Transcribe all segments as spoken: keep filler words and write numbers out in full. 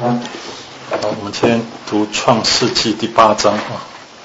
好，我们今天读创世纪第八章啊。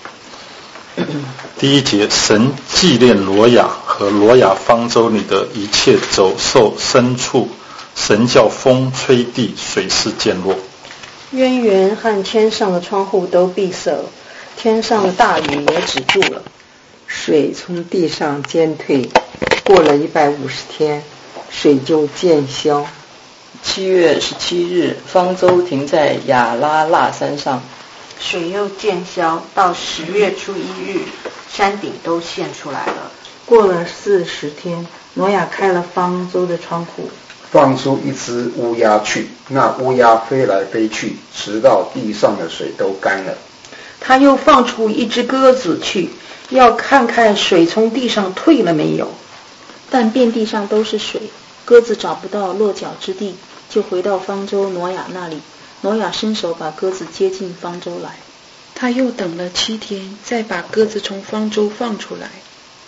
第一节，神纪念挪亚和挪亚方舟里的一切走兽牲畜，神叫风吹地，水势渐落。 渊源和天上的窗户都闭塞了，天上的大雨也止住了， 水从地上渐退，过了一百五十天，水就渐消。 七月十七日，方舟停在亚拉腊山上， 水又渐消，到十月初一日，山顶都现出来了。过了四十天，挪亚开了方舟的窗户， 放出一只乌鸦去，那乌鸦飞来飞去，直到地上的水都干了。 他又放出一只鸽子去，要看看水从地上退了没有。 但遍地上都是水，鸽子找不到落脚之地，就回到方舟挪亚那里。挪亚伸手把鸽子接进方舟来。 他又等了七天，再把鸽子从方舟放出来。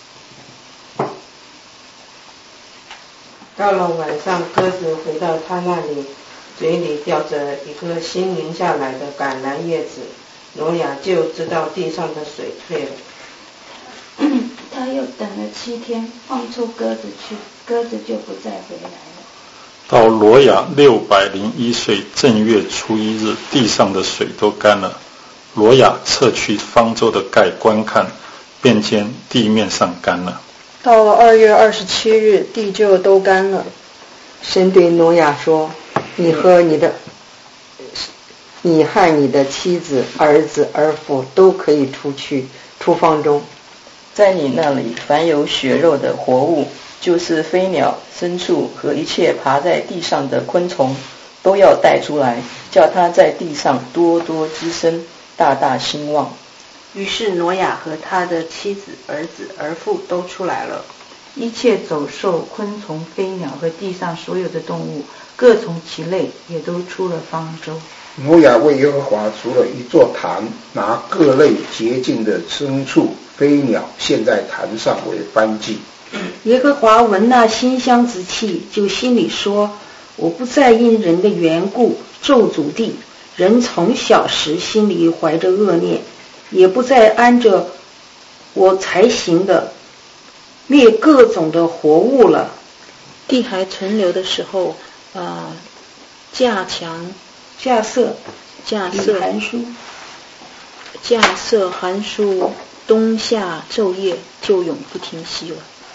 到了晚上，鸽子回到他那里，嘴里叼着一个新淋下来的橄榄叶子。挪亚就知道地上的水退了。 他又等了七天，放出鸽子去，鸽子就不再回来了。 到挪亚六百零一岁正月初一日，地上的水都干了。挪亚撤去方舟的盖观看，便见地面上干了。 到了二月二十七日，地就都干了。 神对挪亚说：“你和你的，你和你的妻子、儿子、儿妇都可以出去，出方舟。 在你那里，凡有血肉的活物，就是飞鸟、牲畜和一切爬在地上的昆虫，都要带出来，叫它在地上多多滋生，大大兴旺。” 于是挪亚和他的妻子、儿子、儿妇都出来了。 一切走兽、昆虫、飞鸟和地上所有的动物，各从其类，也都出了方舟。 挪亚为耶和华筑了一座坛，拿各类洁净的牲畜、飞鸟献在坛上为燔祭。 耶和华闻那馨香之气，就心里说：我不再因人的缘故咒诅地，人从小时心里怀着恶念，也不再按着我才行的灭各种的活物了。 地还存留的时候，呃，架墙、 架设、 架设函数、 架设函数，冬夏昼夜就永不停息了。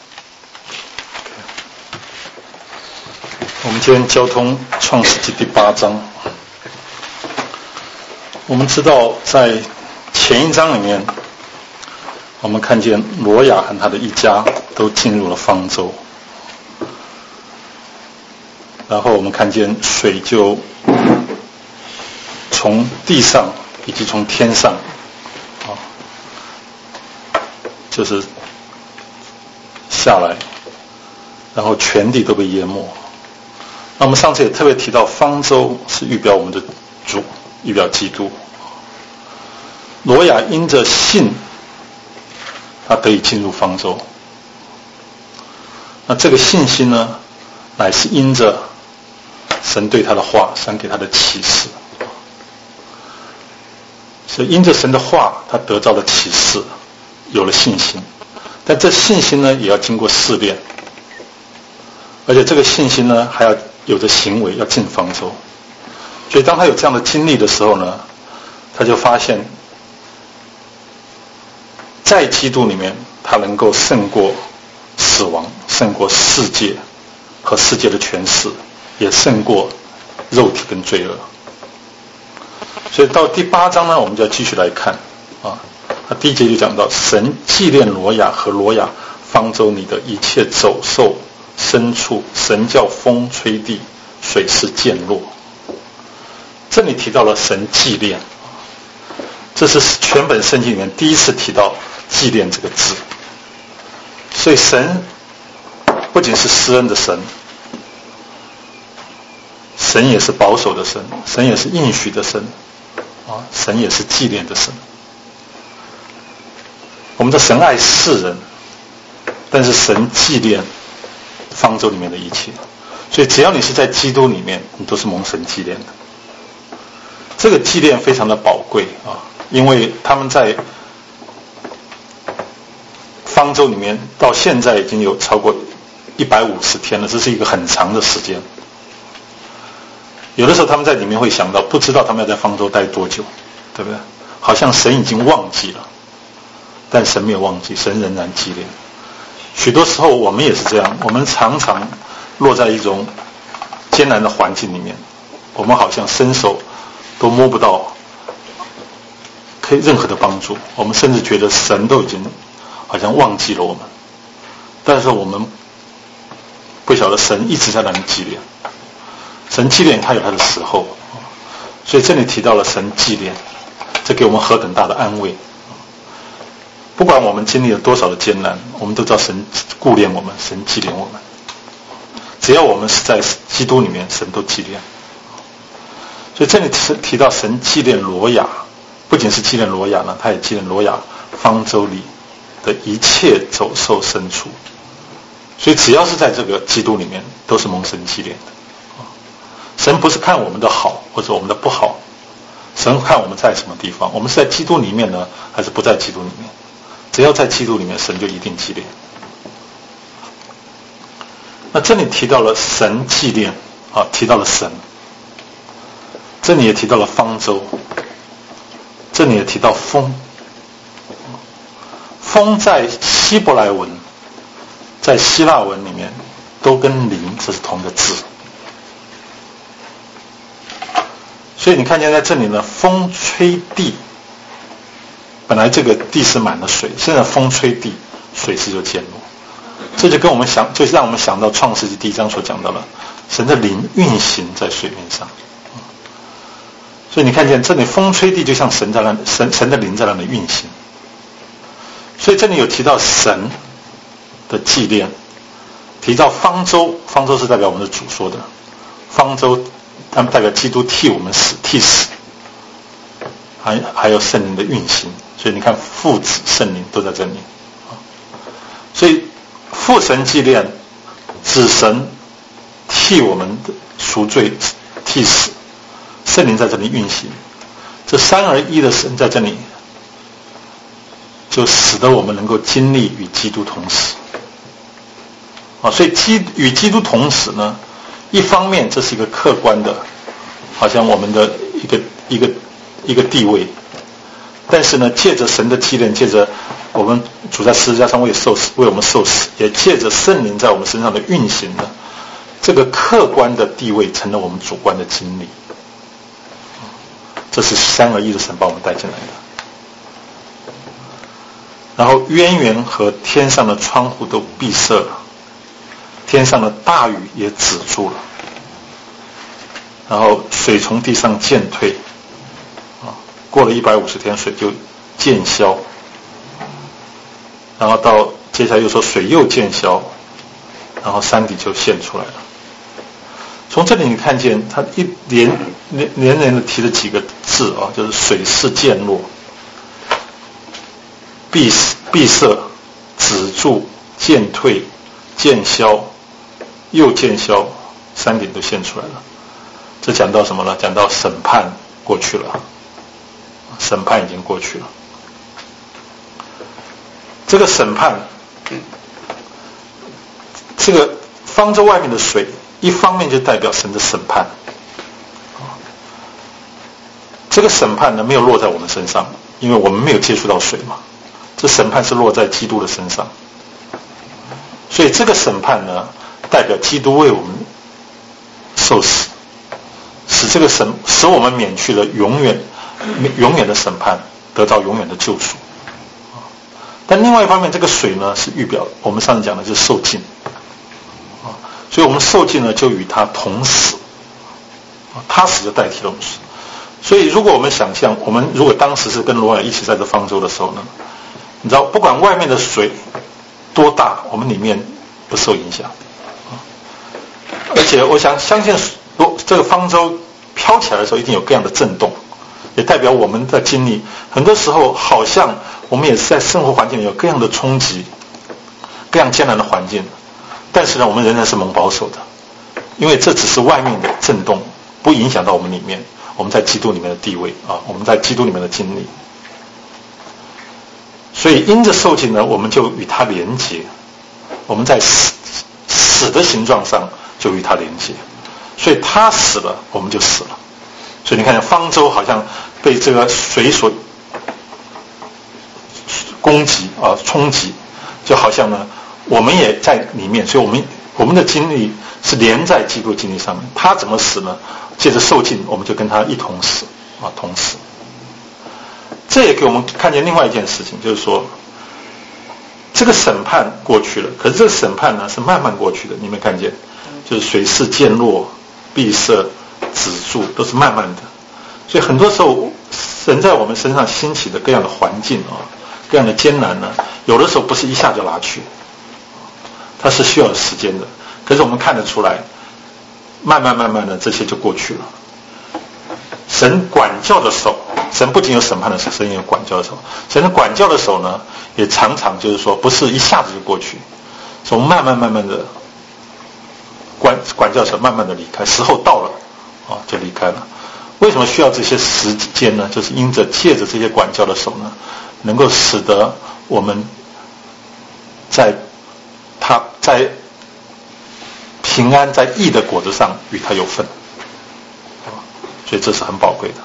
我们今天交通创世纪第八章。我们知道在前一章里面，我们看见挪亚和他的一家都进入了方舟，然后我们看见水就从地上以及从天上啊，就是下来，然后全地都被淹没。那我们上次也特别提到，方舟是预表我们的主，预表基督。挪亚因着信，他得以进入方舟。那这个信心呢，乃是因着神对他的话，神给他的启示。所以因着神的话，他得到了启示，有了信心。但这信心呢，也要经过试炼，而且这个信心呢，还要有着行为，要进方舟。所以当他有这样的经历的时候呢，他就发现在基督里面，他能够胜过死亡，胜过世界和世界的权势，也胜过肉体跟罪恶。所以到第八章呢，我们就要继续来看啊。他第一节就讲到，神纪念挪亚和挪亚方舟里的一切走兽、牲畜，神叫风吹地，水势渐落。这里提到了神纪念，这是全本圣经里面第一次提到纪念这个字。所以神不仅是施恩的神，神也是保守的神，神也是应许的神啊，神也是纪念的神。我们的神爱世人，但是神纪念方舟里面的一切，所以只要你是在基督里面，你都是蒙神纪念的。 这个祭奠非常的宝贵啊，因为他们在方舟里面到现在已经有超过一百五十天了，这是一个很长的时间。有的时候他们在里面会想到，不知道他们要在方舟待多久，对不对？好像神已经忘记了，但神没有忘记，神仍然纪念。许多时候我们也是这样，我们常常落在一种艰难的环境里面，我们好像伸手都摸不到可以任何的帮助，我们甚至觉得神都已经好像忘记了我们，但是我们不晓得神一直在那里纪念，神纪念他有他的时候，所以这里提到了神纪念，这给我们何等大的安慰。不管我们经历了多少的艰难，我们都知道神顾念我们，神纪念我们。只要我们是在基督里面，神都纪念。所以这里提到神纪念挪亚，不仅是纪念挪亚呢，他也纪念挪亚方舟里的一切走兽牲畜。所以只要是在这个基督里面，都是蒙神纪念的。神不是看我们的好或者我们的不好，神看我们在什么地方，我们是在基督里面呢，还是不在基督里面？只要在基督里面，神就一定纪念。那这里提到了神纪念啊，提到了神，这里也提到了方舟，这里也提到风。风在希伯来文、在希腊文里面都跟灵这是同一个字，所以你看见在这里呢，风吹地，本来这个地是满了水，现在风吹地，水势就减弱。这就跟我们想，就让我们想到创世纪第一章所讲到的，神的灵运行在水面上。所以你看见这里风吹地，就像神在那，神神的灵在那里运行。所以这里有提到神的纪念，提到方舟，方舟是代表我们的主说的，方舟他们代表基督替我们死，替死，还还有圣灵的运行。所以你看父子圣灵都在这里。所以父神纪念，子神替我们赎罪替死，圣灵在这里运行，这三而一的神在这里，就使得我们能够经历与基督同死啊。所以基与基督同死呢，一方面这是一个客观的，好像我们的一个一个一个地位，但是呢，借着神的纪念，借着我们主在十字架上为受死，为我们受死，也借着圣灵在我们身上的运行的，这个客观的地位成了我们主观的经历。这是三而一的神把我们带进来的。然后渊源和天上的窗户都闭塞了，天上的大雨也止住了，然后水从地上渐退，啊，过了一百五十天水就渐消。然后到接下来又说水又渐消，然后山底就现出来了。从这里你看见他一连连连连的提了几个字啊，就是水势渐落、闭闭塞、止住、渐退、渐消、又渐消，山顶都现出来了。这讲到什么呢？讲到审判过去了，审判已经过去了。这个审判，这个方舟外面的水，一方面就代表神的审判，这个审判呢没有落在我们身上，因为我们没有接触到水嘛。这审判是落在基督的身上，所以这个审判呢，代表基督为我们受死，使这个审使我们免去了永远永远的审判，得到永远的救赎。但另外一方面，这个水呢是预表我们上次讲的就是受尽啊，所以我们受尽呢就与他同死啊，他死就代替了我们死。所以如果我们想象，我们如果当时是跟挪亚一起在这方舟的时候呢，你知道不管外面的水多大，我们里面不受影响啊。而且我想相信这个方舟飘起来的时候一定有各样的震动，也代表我们的经历很多时候好像我们也是在生活环境里有各样的冲击，各样艰难的环境，但是呢我们仍然是蒙保守的，因为这只是外面的震动，不影响到我们里面。 我们在基督里面的地位啊，我们在基督里面的经历。所以因着受尽呢，我们就与他连结，我们在死死的形状上就与他连结，所以他死了，我们就死了。所以你看方舟好像被这个水所攻击啊冲击，就好像呢我们也在里面，所以我们我们的经历是连在基督的经历上面。他怎么死呢？借着受尽，我们就跟他一同死啊，同死。这也给我们看见另外一件事情，就是说这个审判过去了，可是这个审判呢是慢慢过去的。你有没有看见？就是水势渐弱、闭塞、止住，都是慢慢的。所以很多时候神在我们身上兴起的各样的环境啊，各样的艰难呢，有的时候不是一下就拿去，它是需要时间的。可是我们看得出来，慢慢慢慢的这些就过去了。神管教的手，神不仅有审判的手，神也有管教的手。神的管教的手呢，也常常就是说不是一下子就过去，从慢慢慢慢的管管教手慢慢的离开，时候到了啊就离开了。为什么需要这些时间呢？就是因着借着这些管教的手呢，能够使得我们在他在平安在义的果子上与他有份，所以这是很宝贵的。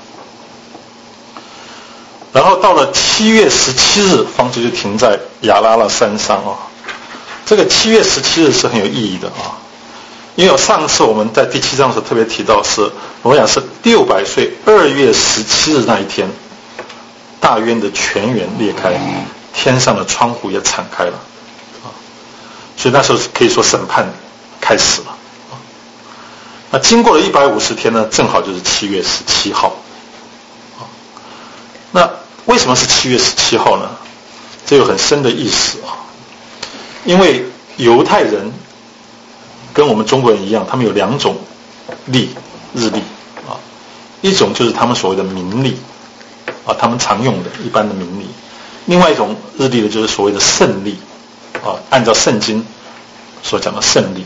然后到了七月十七日，方舟就停在亚拉拉山上啊。这个七月十七日是很有意义的啊，因为上次我们在第七章的时候特别提到是挪亚是六百岁二月十七日那一天，大渊的泉源裂开，天上的窗户也敞开了啊，所以那时候可以说审判开始了啊。那经过了一百五十天呢，正好就是七月十七号啊。那为什么是七月十七号呢？这有很深的意思啊，因为犹太人跟我们中国人一样，他们有两种历，日历啊，一种就是他们所谓的民历啊，他们常用的一般的民历；另外一种日历呢，就是所谓的圣历啊，按照圣经所讲的圣历。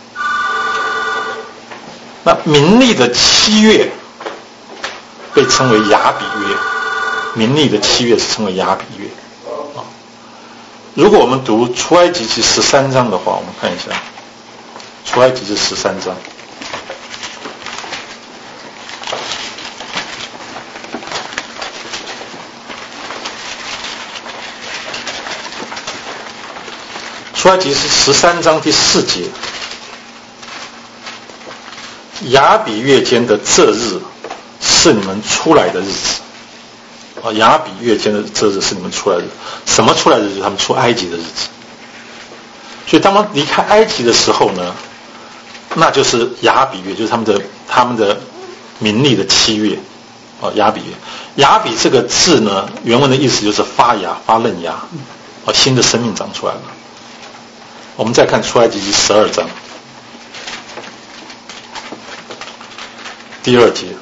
那民历的七月被称为亚比月，民历的七月是称为亚比月啊。如果我们读出埃及记十三章的话，我们看一下出埃及记十三章。出埃及是十三章第四节，亚比月间的这日是你们出来的日子啊，亚比月间的这日是你们出来的日子。什么出来的日子？他们出埃及的日子。所以当他们离开埃及的时候呢，那就是亚比月，就是他们的他们的民历的七月啊，亚比月。亚比这个字呢，原文的意思就是发芽、发嫩芽啊，新的生命长出来了。我们再看出埃及记十二章第二节，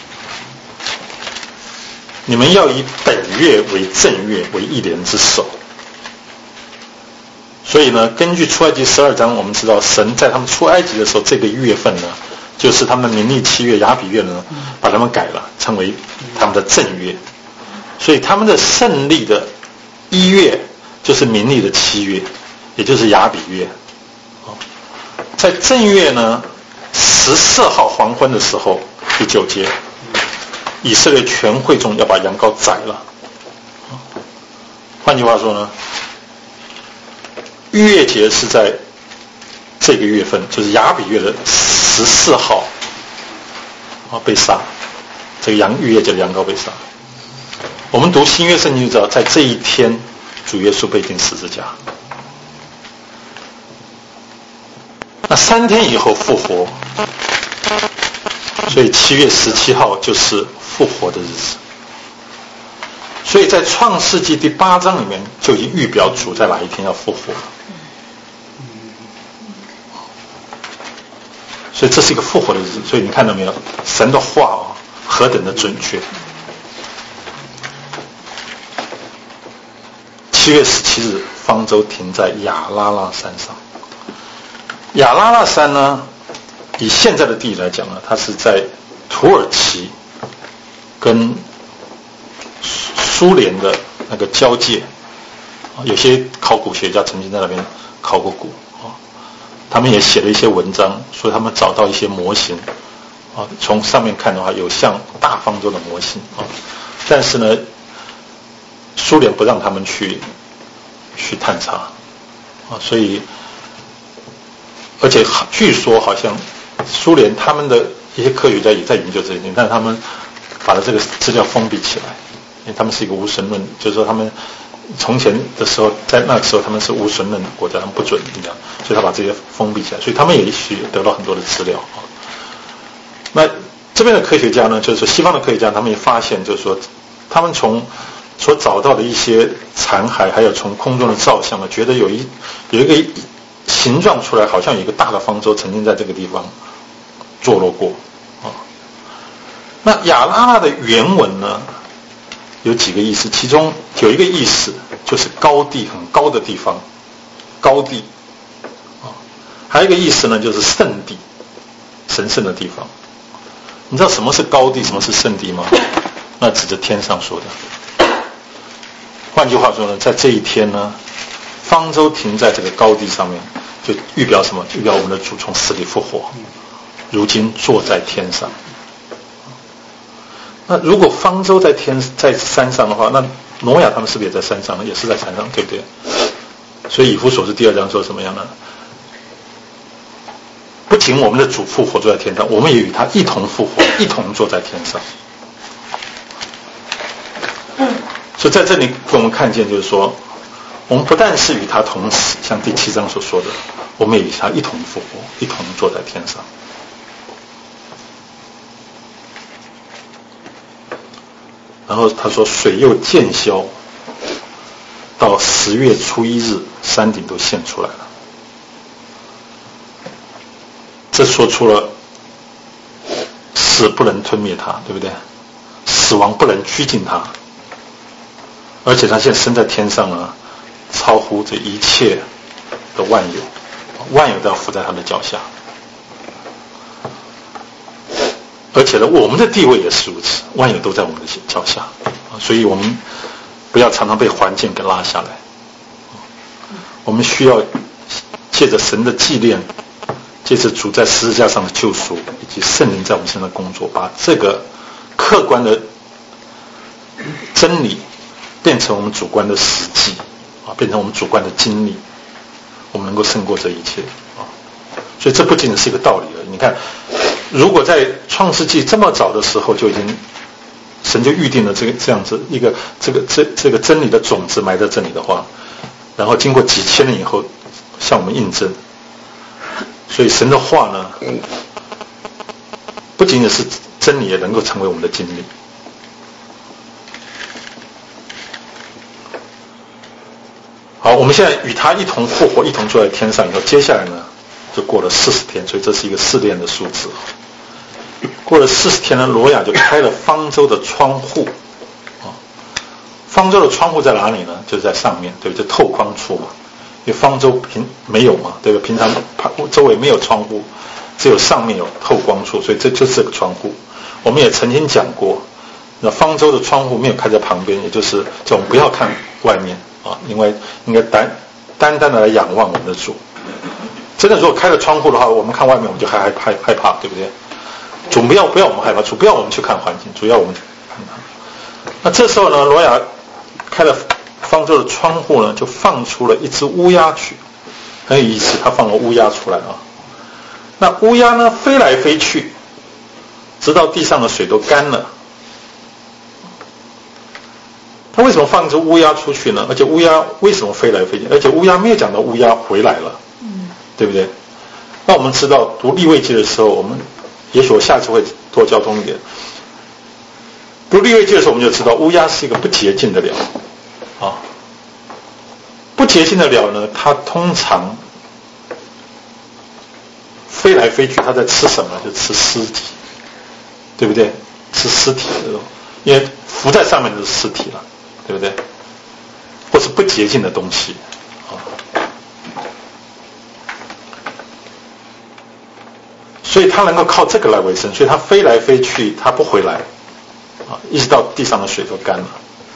你们要以本月为正月，为一年之首。所以呢，根据出埃及十二章，我们知道神在他们出埃及的时候，这个月份呢，就是他们民历七月亚比月呢，把他们改了，称为他们的正月。所以他们的圣历的一月就是民历的七月，也就是亚比月。在正月呢，十四号黄昏的时候，第九节，以色列全会众要把羊羔宰了。换句话说呢，逾越节是在这个月份，就是亚比月的十四号啊被杀，这个羊逾越节的羊羔被杀。我们读新约圣经就知道，在这一天，主耶稣被钉十字架。那三天以后复活，所以七月十七号就是复活的日子。所以在创世纪第八章里面就已经预表主在哪一天要复活，所以这是一个复活的日子。所以你看到没有，神的话啊何等的准确。七月十七日，方舟停在亚拉拉山上。亚拉拉山呢，以现在的地理来讲呢，它是在土耳其跟苏联的那个交界，有些考古学家曾经在那边考过古啊，他们也写了一些文章，说他们找到一些模型啊，从上面看的话有像大方舟的模型啊，但是呢，苏联不让他们去去探查啊，所以而且据说好像苏联他们的一些科学家也在研究这些东西，但是他们把这个资料封闭起来，因为他们是一个无神论，就是说他们从前的时候，在那个时候他们是无神论的国家，他们不准这样，所以他把这些封闭起来，所以他们也许得到很多的资料啊。那这边的科学家呢，就是说西方的科学家，他们也发现，就是说他们从所找到的一些残骸，还有从空中的照相呢，觉得有一有一个形状出来，好像有一个大的方舟曾经在这个地方坐落过啊。那亚拉腊的原文呢，有几个意思，其中有一个意思就是高地，很高的地方，高地啊，还有一个意思呢，就是圣地，神圣的地方。你知道什么是高地，什么是圣地吗？那指着天上说的。换句话说呢，在这一天呢，方舟停在这个高地上面，就预表什么？预表我们的主从死里复活，如今坐在天上。那如果方舟在天在山上的话，那挪亚他们是不是也在山上呢？也是在山上，对不对？所以以弗所书第二章说什么样呢？不仅我们的主复活坐在天上，我们也与他一同复活，一同坐在天上。所以在这里我们看见，就是说，我们不但是与他同死，像第七章所说的，我们也与他一同复活，一同坐在天上。然后他说，水又渐消，到十月初一日，山顶都现出来了。这说出了死不能吞灭它，对不对？死亡不能拘禁它，而且他现在升在天上了，超乎这一切的万有，万有都要伏在他的脚下。而且呢，我们的地位也是如此，万有都在我们的脚下，所以我们不要常常被环境给拉下来。我们需要借着神的纪念，借着主在十字架上的救赎，以及圣灵在我们身上的工作，把这个客观的真理变成我们主观的实际啊，变成我们主观的经历，我们能够胜过这一切啊。所以这不仅仅是一个道理而已。你看，如果在创世纪这么早的时候就已经神就预定了这个这样子一个这个这这个真理的种子埋在这里的话，然后经过几千年以后向我们印证，所以神的话呢，不仅仅是真理，也能够成为我们的经历。好，我们现在与他一同复活，一同坐在天上以后，接下来呢就过了四十天，所以这是一个试炼的数字。过了四十天呢，挪亚就开了方舟的窗户啊。方舟的窗户在哪里呢？就是在上面，对不对？透光处嘛，因为方舟平没有嘛，对不对？平常周围没有窗户，只有上面有透光处，所以这就是这个窗户。我们也曾经讲过，那方舟的窗户没有开在旁边，也就是叫我们不要看外面啊，因为应该单单单的来仰望我们的主。真的，如果开了窗户的话，我们看外面我们就害害害怕，对不对？主不要不要我们害怕，主不要我们去看环境，主要我们看他。那这时候呢，挪亚开了方舟的窗户呢，就放出了一只乌鸦去，很有意思，他放了乌鸦出来啊。那乌鸦呢，飞来飞去，直到地上的水都干了。他为什么放只乌鸦出去呢？而且乌鸦为什么飞来飞去？而且乌鸦没有讲到乌鸦回来了，嗯，对不对？那我们知道读利未记的时候，我们也许我下次会多交通一点。读利未记的时候，我们就知道乌鸦是一个不洁净的鸟啊。不洁净的鸟呢，它通常飞来飞去，它在吃什么？就吃尸体，对不对？吃尸体的，因为浮在上面就是尸体了，对不对？或是不洁净的东西啊。所以它能够靠这个来维生，所以它飞来飞去，它不回来啊，一直到地上的水都干了。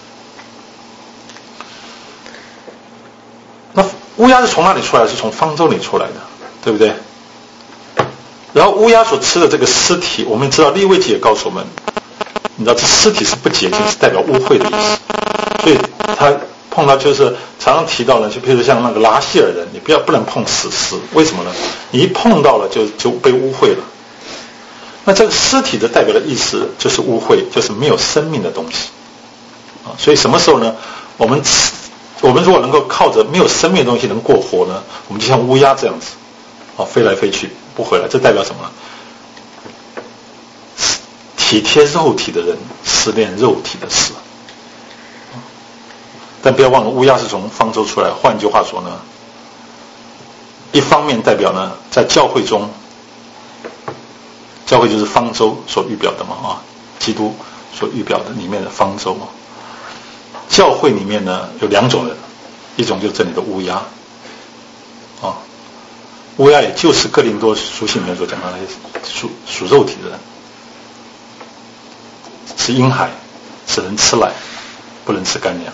那乌鸦是从哪里出来？是从方舟里出来的，对不对？然后乌鸦所吃的这个尸体，我们知道利未记也告诉我们，你知道这尸体是不洁净，是代表污秽的意思。所以他碰到就是常常提到呢，就比如像那个拉希尔人，你不要不能碰死尸，为什么呢？你一碰到了就就被污秽了。那这个尸体的代表的意思就是污秽，就是没有生命的东西啊。所以什么时候呢？我们我们如果能够靠着没有生命的东西能过活呢，我们就像乌鸦这样子啊，飞来飞去不回来，这代表什么呢？体贴肉体的人思念肉体的事。但不要忘了，乌鸦是从方舟出来。换句话说呢，一方面代表呢，在教会中，教会就是方舟所预表的嘛啊，基督所预表的里面的方舟嘛。教会里面呢有两种人，一种就是这里的乌鸦啊，乌鸦也就是哥林多书信里面所讲的那些属属肉体的人，是婴孩，只能吃奶，不能吃干粮。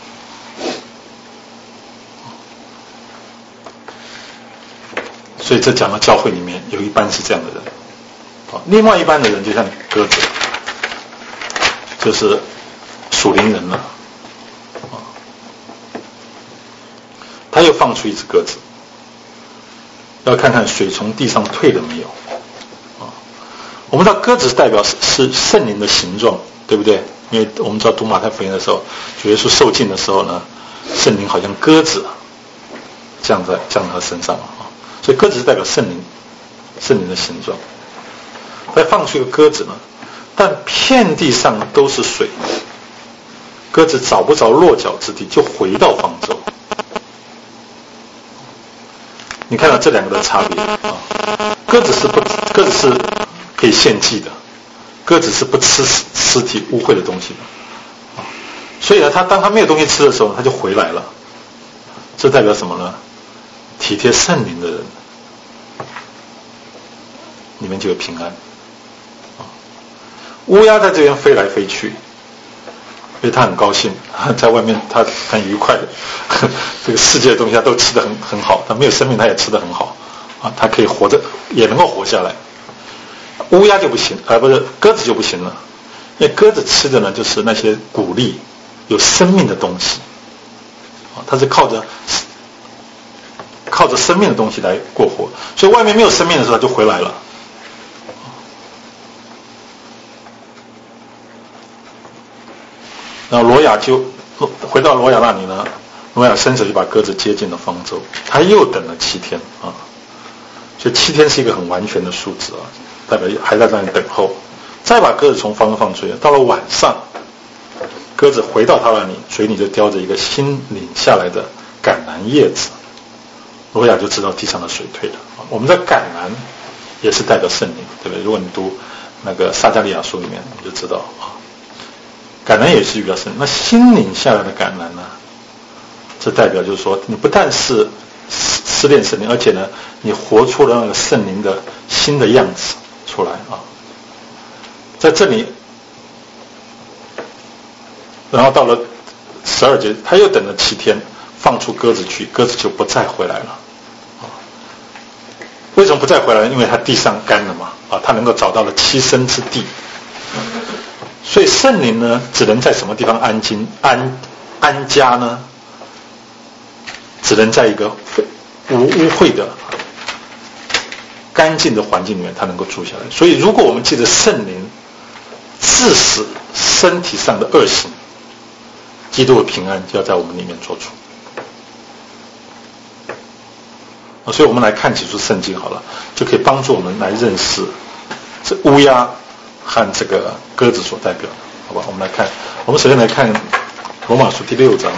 所以这讲到教会里面有一班是这样的人，啊，另外一班的人就像鸽子，就是属灵人了，啊，他又放出一只鸽子，要看看水从地上退了没有，啊，我们知道鸽子代表是是圣灵的形状，对不对？因为我们知道读马太福音的时候，主耶稣受尽的时候呢，圣灵好像鸽子降在降在他身上了。所以鸽子是代表圣灵，圣灵的形状。再放出一个鸽子呢，但遍地上都是水，鸽子找不着落脚之地，就回到方舟。你看到这两个的差别啊？鸽子是不，鸽子是可以献祭的，鸽子是不吃尸体污秽的东西的。所以呢，它当它没有东西吃的时候，它就回来了。这代表什么呢？体贴圣灵的人，里面就有平安。乌鸦在这边飞来飞去，因为它很高兴，在外面它很愉快的，这个世界的东西它都吃得很很好，它没有生命它也吃得很好啊，它可以活着，也能够活下来。乌鸦就不行，而、呃、不是鸽子就不行了，因为鸽子吃的呢就是那些谷粒，有生命的东西啊，它是靠着。靠着生命的东西来过活，所以外面没有生命的时候它就回来了。然后罗亚就回到罗亚那里呢，罗亚伸手就把鸽子接进了方舟，他又等了七天啊，所以七天是一个很完全的数字啊，代表还在那里等候，再把鸽子从方舟放出去。到了晚上，鸽子回到他那里，嘴里就叼着一个新拧下来的橄榄叶子。罗亚就知道地上的水退了。我们的橄榄也是代表圣灵，对不对？如果你读那个撒迦利亚书里面，你就知道啊，橄榄也是预表圣灵。那新拧下来的橄榄呢，这代表就是说，你不但是思念圣灵，而且呢，你活出了那个圣灵的新的样子出来啊。在这里，然后到了十二节，他又等了七天。放出鸽子去，鸽子就不再回来了。为什么不再回来呢？因为它地上干了嘛，啊，它能够找到了栖身之地。所以圣灵呢，只能在什么地方安静安安家呢？只能在一个无污秽的、干净的环境里面，它能够住下来。所以，如果我们记得圣灵致死身体上的恶行，基督的平安就要在我们里面做主。所以我们来看几处圣经好了，就可以帮助我们来认识这乌鸦和这个鸽子所代表的，好吧？我们来看，我们首先来看罗马书第六章。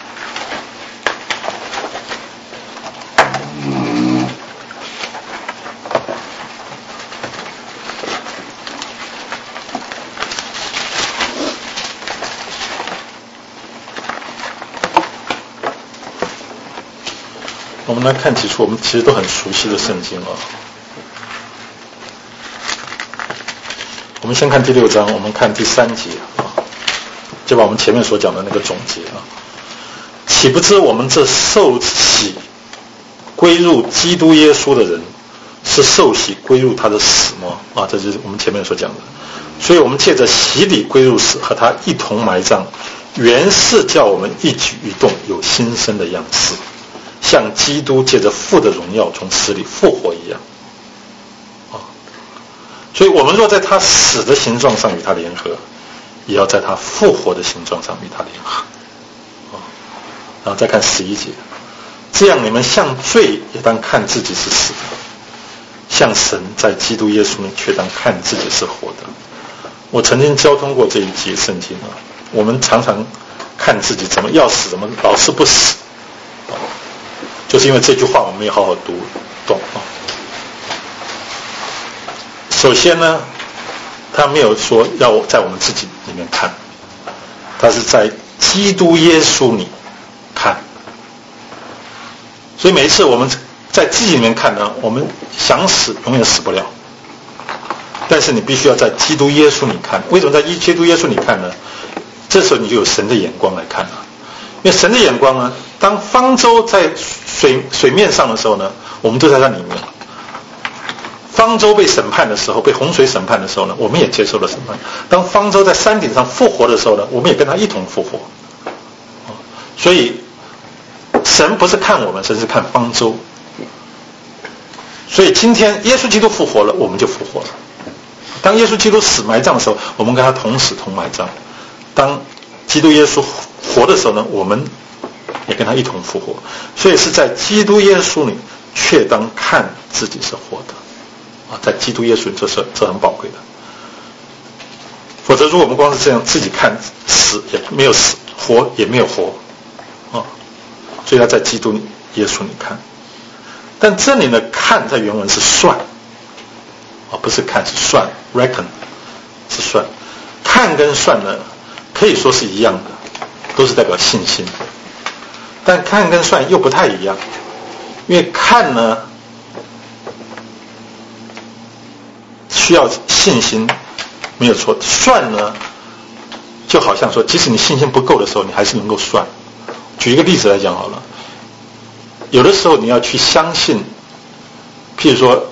我们来看几处我们其实都很熟悉的圣经啊。 我们先看第六章，我们看第三节啊，就把我们前面所讲的那个总结啊。岂不知我们这受洗归入基督耶稣的人，是受洗归入他的死吗？啊，这就是我们前面所讲的。所以我们借着洗礼归入死，和他一同埋葬，原是叫我们一举一动有新生的样式，像基督借着父的荣耀从死里复活一样。啊，所以我们若在他死的形状上与他联合，也要在他复活的形状上与他联合。啊，然后再看十一节，这样你们像罪也当看自己是死的，像神在基督耶稣里却当看自己是活的。我曾经交通过这一节圣经啊，我们常常看自己怎么要死，怎么老是不死，啊，就是因为这句话我们没有好好读懂啊。首先呢，他没有说要在我们自己里面看，他是在基督耶稣里看。所以每一次我们在自己里面看呢，我们想死永远死不了，但是你必须要在基督耶稣里看。为什么在基督耶稣里看呢？这时候你就有神的眼光来看了。因为神的眼光呢，当方舟在水水面上的时候呢，我们都在那里面。方舟被审判的时候，被洪水审判的时候呢，我们也接受了审判。当方舟在山顶上复活的时候呢，我们也跟他一同复活。所以神不是看我们，神是看方舟。所以今天耶稣基督复活了，我们就复活了。当耶稣基督死埋葬的时候，我们跟他同死同埋葬。当基督耶稣活的时候呢，我们也跟他一同复活。所以是在基督耶稣里，却当看自己是活的啊，在基督耶稣里，这是这很宝贵的。否则如果我们光是这样自己看，死也没有死，活也没有活啊。所以要在基督耶稣里看。但这里呢，看在原文是算啊，不是看，是算 reckon 是算。看跟算呢可以说是一样的，都是代表信心，但看跟算又不太一样。因为看呢需要信心，没有错。算呢就好像说，即使你信心不够的时候，你还是能够算。举一个例子来讲好了，有的时候你要去相信，譬如说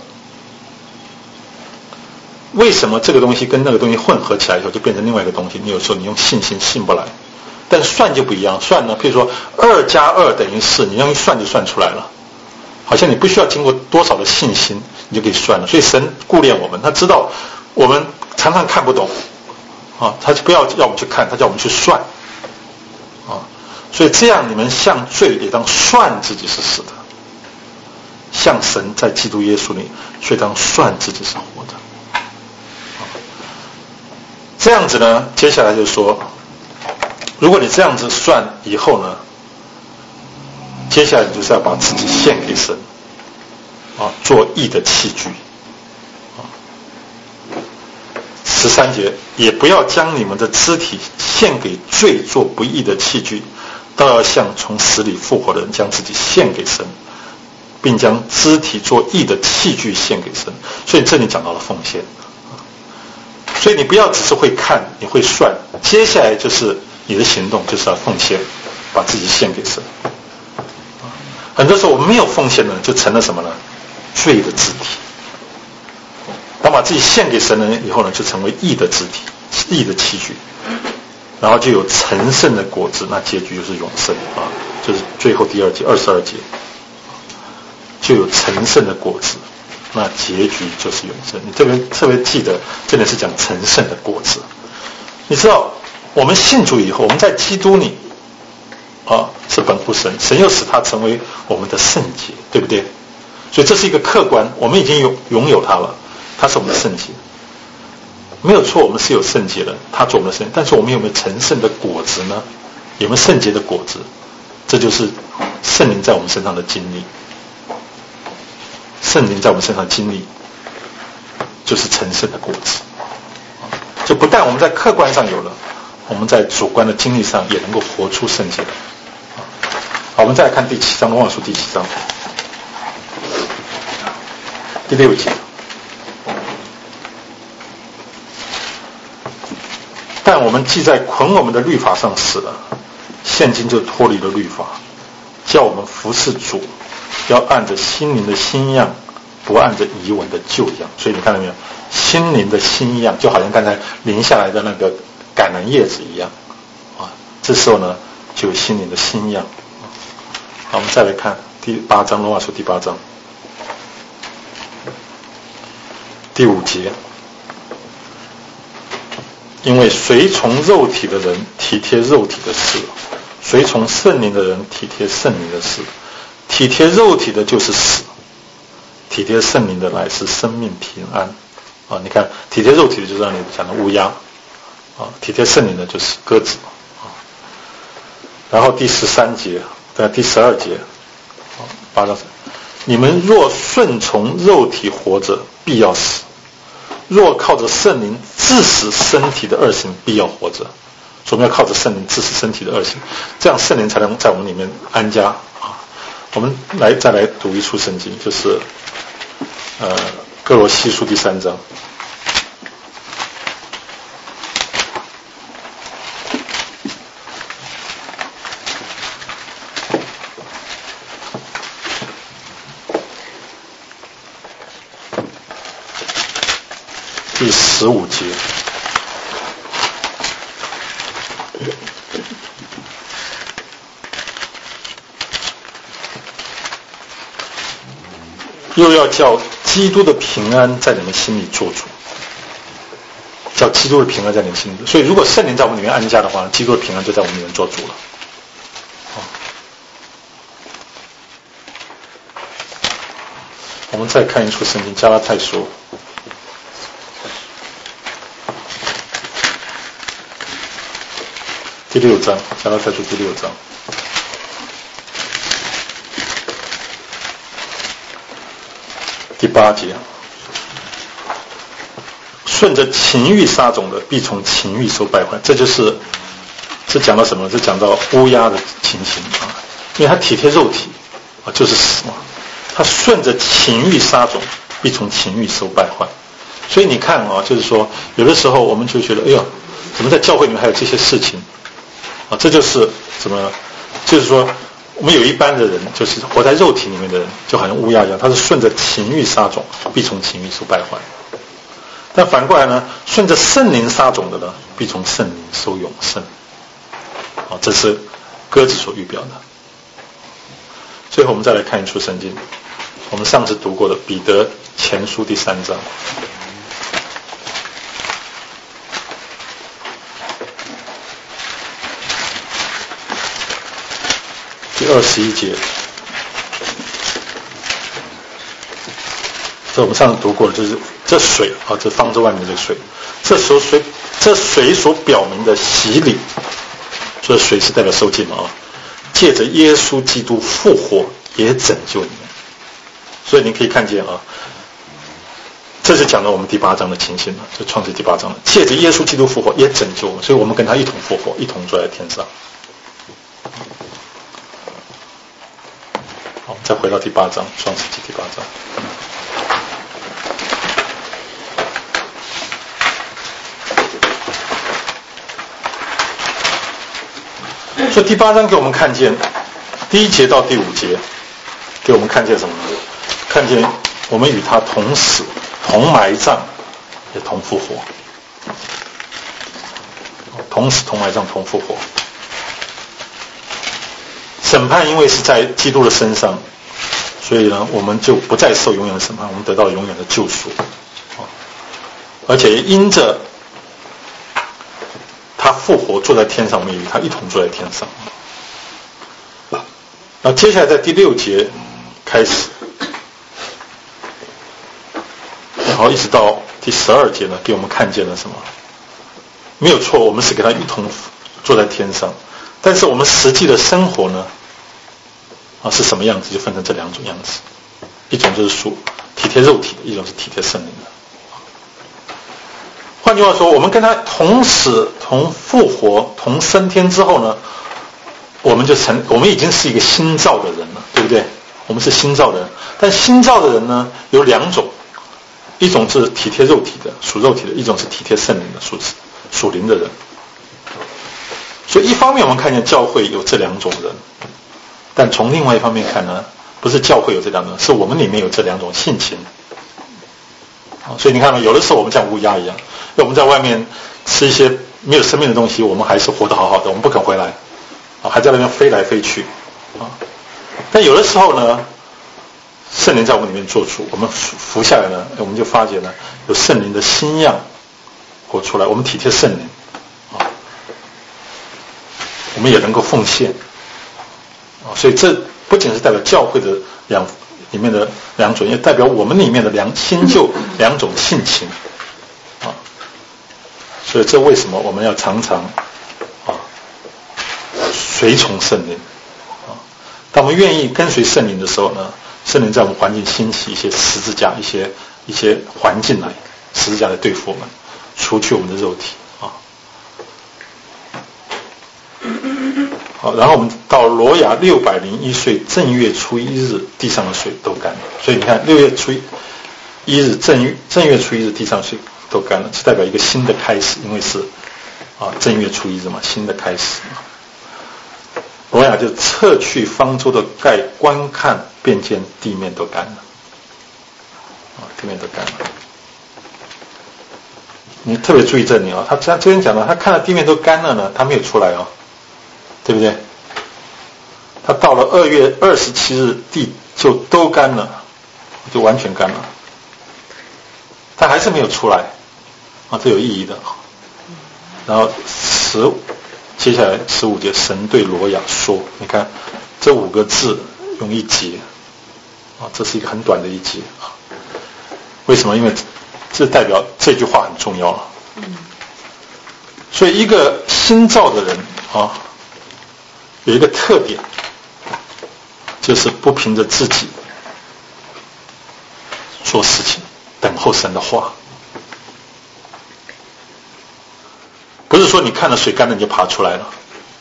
为什么这个东西跟那个东西混合起来以后就变成另外一个东西，你有时候你用信心信不来。但算就不一样，算呢譬如说二加二等于四，你用一算就算出来了，好像你不需要经过多少的信心你就可以算了。所以神顾念我们，他知道我们常常看不懂啊，他就不要要我们去看，他叫我们去算啊。所以这样你们像罪也当算自己是死的，像神在基督耶稣里却当算自己是活的。这样子呢，接下来就说，如果你这样子算以后呢，接下来你就是要把自己献给神啊，做义的器具啊。十三节，也不要将你们的肢体献给罪做不义的器具，倒要像从死里复活的人将自己献给神，并将肢体做义的器具献给神。所以这里讲到了奉献。所以你不要只是会看，你会算，接下来就是你的行动就是要奉献，把自己献给神。很多时候我们没有奉献呢，就成了什么呢？罪的肢体。当把自己献给神了以后呢，就成为义的肢体，义的器具，然后就有成圣的果子，那结局就是永生啊，就是最后第二节二十二节，就有成圣的果子。那结局就是永生。你特别特别记得，这里是讲成圣的果子。你知道，我们信主以后，我们在基督里啊是本乎神，神又使他成为我们的圣洁，对不对？所以这是一个客观，我们已经拥拥有他了，他是我们的圣洁，没有错，我们是有圣洁的，他做我们的圣洁。但是我们有没有成圣的果子呢？有没有圣洁的果子？这就是圣灵在我们身上的经历。圣灵在我们身上经历，就是成圣的果子。就不但我们在客观上有了，我们在主观的经历上也能够活出圣洁。好，我们再来看第七章，罗马书第七章第六节。 然我们既在捆我们的律法上死了，现今就脱离了律法，叫我们服侍主，要按着心灵的新样，不按着遗文的旧样。所以你看到没有，心灵的新样就好像刚才淋下来的那个橄榄叶子一样啊，这时候呢就有心灵的新样。好，我们再来看第八章，罗马书第八章第五节，因为随从肉体的人体贴肉体的事，随从圣灵的人体贴圣灵的事。体贴肉体的就是死，体贴圣灵的乃是生命平安啊！你看，体贴肉体的就是让你讲的乌鸦啊，体贴圣灵的就是鸽子啊。然后第十三节，对，第十二节，八章，你们若顺从肉体活着，必要死；若靠着圣灵致死身体的恶行，必要活着。所以我们要靠着圣灵致死身体的恶行，这样圣灵才能在我们里面安家啊。我们来再来读一处圣经，就是呃哥罗西书第三章。第十五节，又要叫基督的平安在你们心里做主，叫基督的平安在你们心里。所以如果圣灵在我们里面安家的话，基督的平安就在我们里面做主了。我们再看一处圣经，加拉太书第六章，加拉太书第六章第八节，顺着情欲撒种的，必从情欲受败坏。这就是这讲到什么？这讲到乌鸦的情形啊，因为他体贴肉体啊，就是死嘛。他顺着情欲撒种，必从情欲受败坏。所以你看啊，就是说，有的时候我们就觉得，哎呦，怎么在教会里面还有这些事情啊？这就是怎么？就是说。我们有一般的人，就是活在肉体里面的人，就好像乌鸦一样，他是顺着情欲撒种，必从情欲受败坏。但反过来呢，顺着圣灵撒种的呢，必从圣灵收永生。啊，这是鸽子所预表的。最后我们再来看一处圣经，我们上次读过的彼得前书第三章。第二十一节，这我们上次读过了，就是这水啊，这方舟外面的这个水，这时候水，这水所表明的洗礼，所以水是代表受浸啊，借着耶稣基督复活也拯救你们。所以你可以看见啊，这是讲到我们第八章的情形了，就创世第八章了，借着耶稣基督复活也拯救我们，所以我们跟他一同复活，一同坐在天上。好，再回到第八章，创世纪第八章。所以第八章给我们看见，第一节到第五节，给我们看见什么呢？看见我们与他同死、同埋葬，也同复活。同死、同埋葬、同复活。审判因为是在基督的身上，所以呢，我们就不再受永远的审判，我们得到了永远的救赎。而且因着他复活坐在天上，我们也与他一同坐在天上。那接下来在第六节开始，然后一直到第十二节呢，给我们看见了什么？没有错，我们是给他一同坐在天上，但是我们实际的生活呢？啊，是什么样子？就分成这两种样子，一种就是属体贴肉体的，一种是体贴圣灵的。换句话说，我们跟他同死、同复活、同升天之后呢，我们就成，我们已经是一个新造的人了，对不对？我们是新造的人，但新造的人呢有两种，一种是体贴肉体的，属肉体的；一种是体贴圣灵的，属属灵的人。 所以一方面我们看见教会有这两种人，但从另外一方面看呢，不是教会有这两种，是我们里面有这两种性情。所以你看嘛，有的时候我们像乌鸦一样，我们在外面吃一些没有生命的东西，我们还是活得好好的，我们不肯回来，啊，还在那边飞来飞去，啊。但有的时候呢，圣灵在我们里面做主，我们服下来呢，我们就发觉呢，有圣灵的新样活出来，我们体贴圣灵，啊，我们也能够奉献，啊，所以这不仅是代表教会的两里面的两种，也代表我们里面的两新旧两种性情，啊，所以这为什么我们要常常啊随从圣灵，啊，当我们愿意跟随圣灵的时候呢，圣灵在我们环境兴起一些十字架，一些一些环境来，十字架来对付我们，除去我们的肉体，啊。好，然后我们到罗亚六百零一岁正月初一日，地上的水都干了。所以你看，六月初一日正月正月初一日，地上水都干了，是代表一个新的开始，因为是啊正月初一日嘛，新的开始。罗亚就撤去方舟的盖，观看便见地面都干了，啊，地面都干了。你特别注意这里啊，他这这边讲了，他看到地面都干了呢，他没有出来哦。对不对？他到了二月二十七日，地就都干了，就完全干了。他还是没有出来，啊，这有意义的。然后十，接下来十五节，神对罗亚说：“你看这五个字用一节，啊，这是一个很短的一节啊。为什么？因为这代表这句话很重要了。所以一个新造的人啊。”有一个特点，就是不凭着自己做事情，等候神的话。不是说你看了水干了你就爬出来了。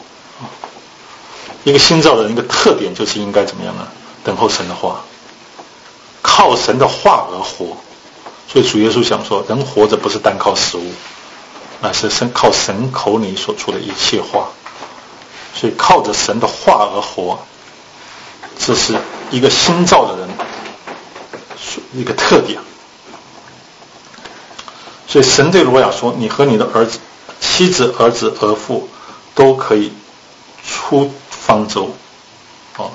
一个新造的人一个特点就是应该怎么样呢？等候神的话，靠神的话而活。所以主耶稣想说，人活着不是单靠食物，那是神靠神口里所出的一切话。所以靠着神的话而活，这是一个新造的人一个特点。所以神对罗亚说：“你和你的儿子、妻子、儿子、儿妇都可以出方舟。”哦，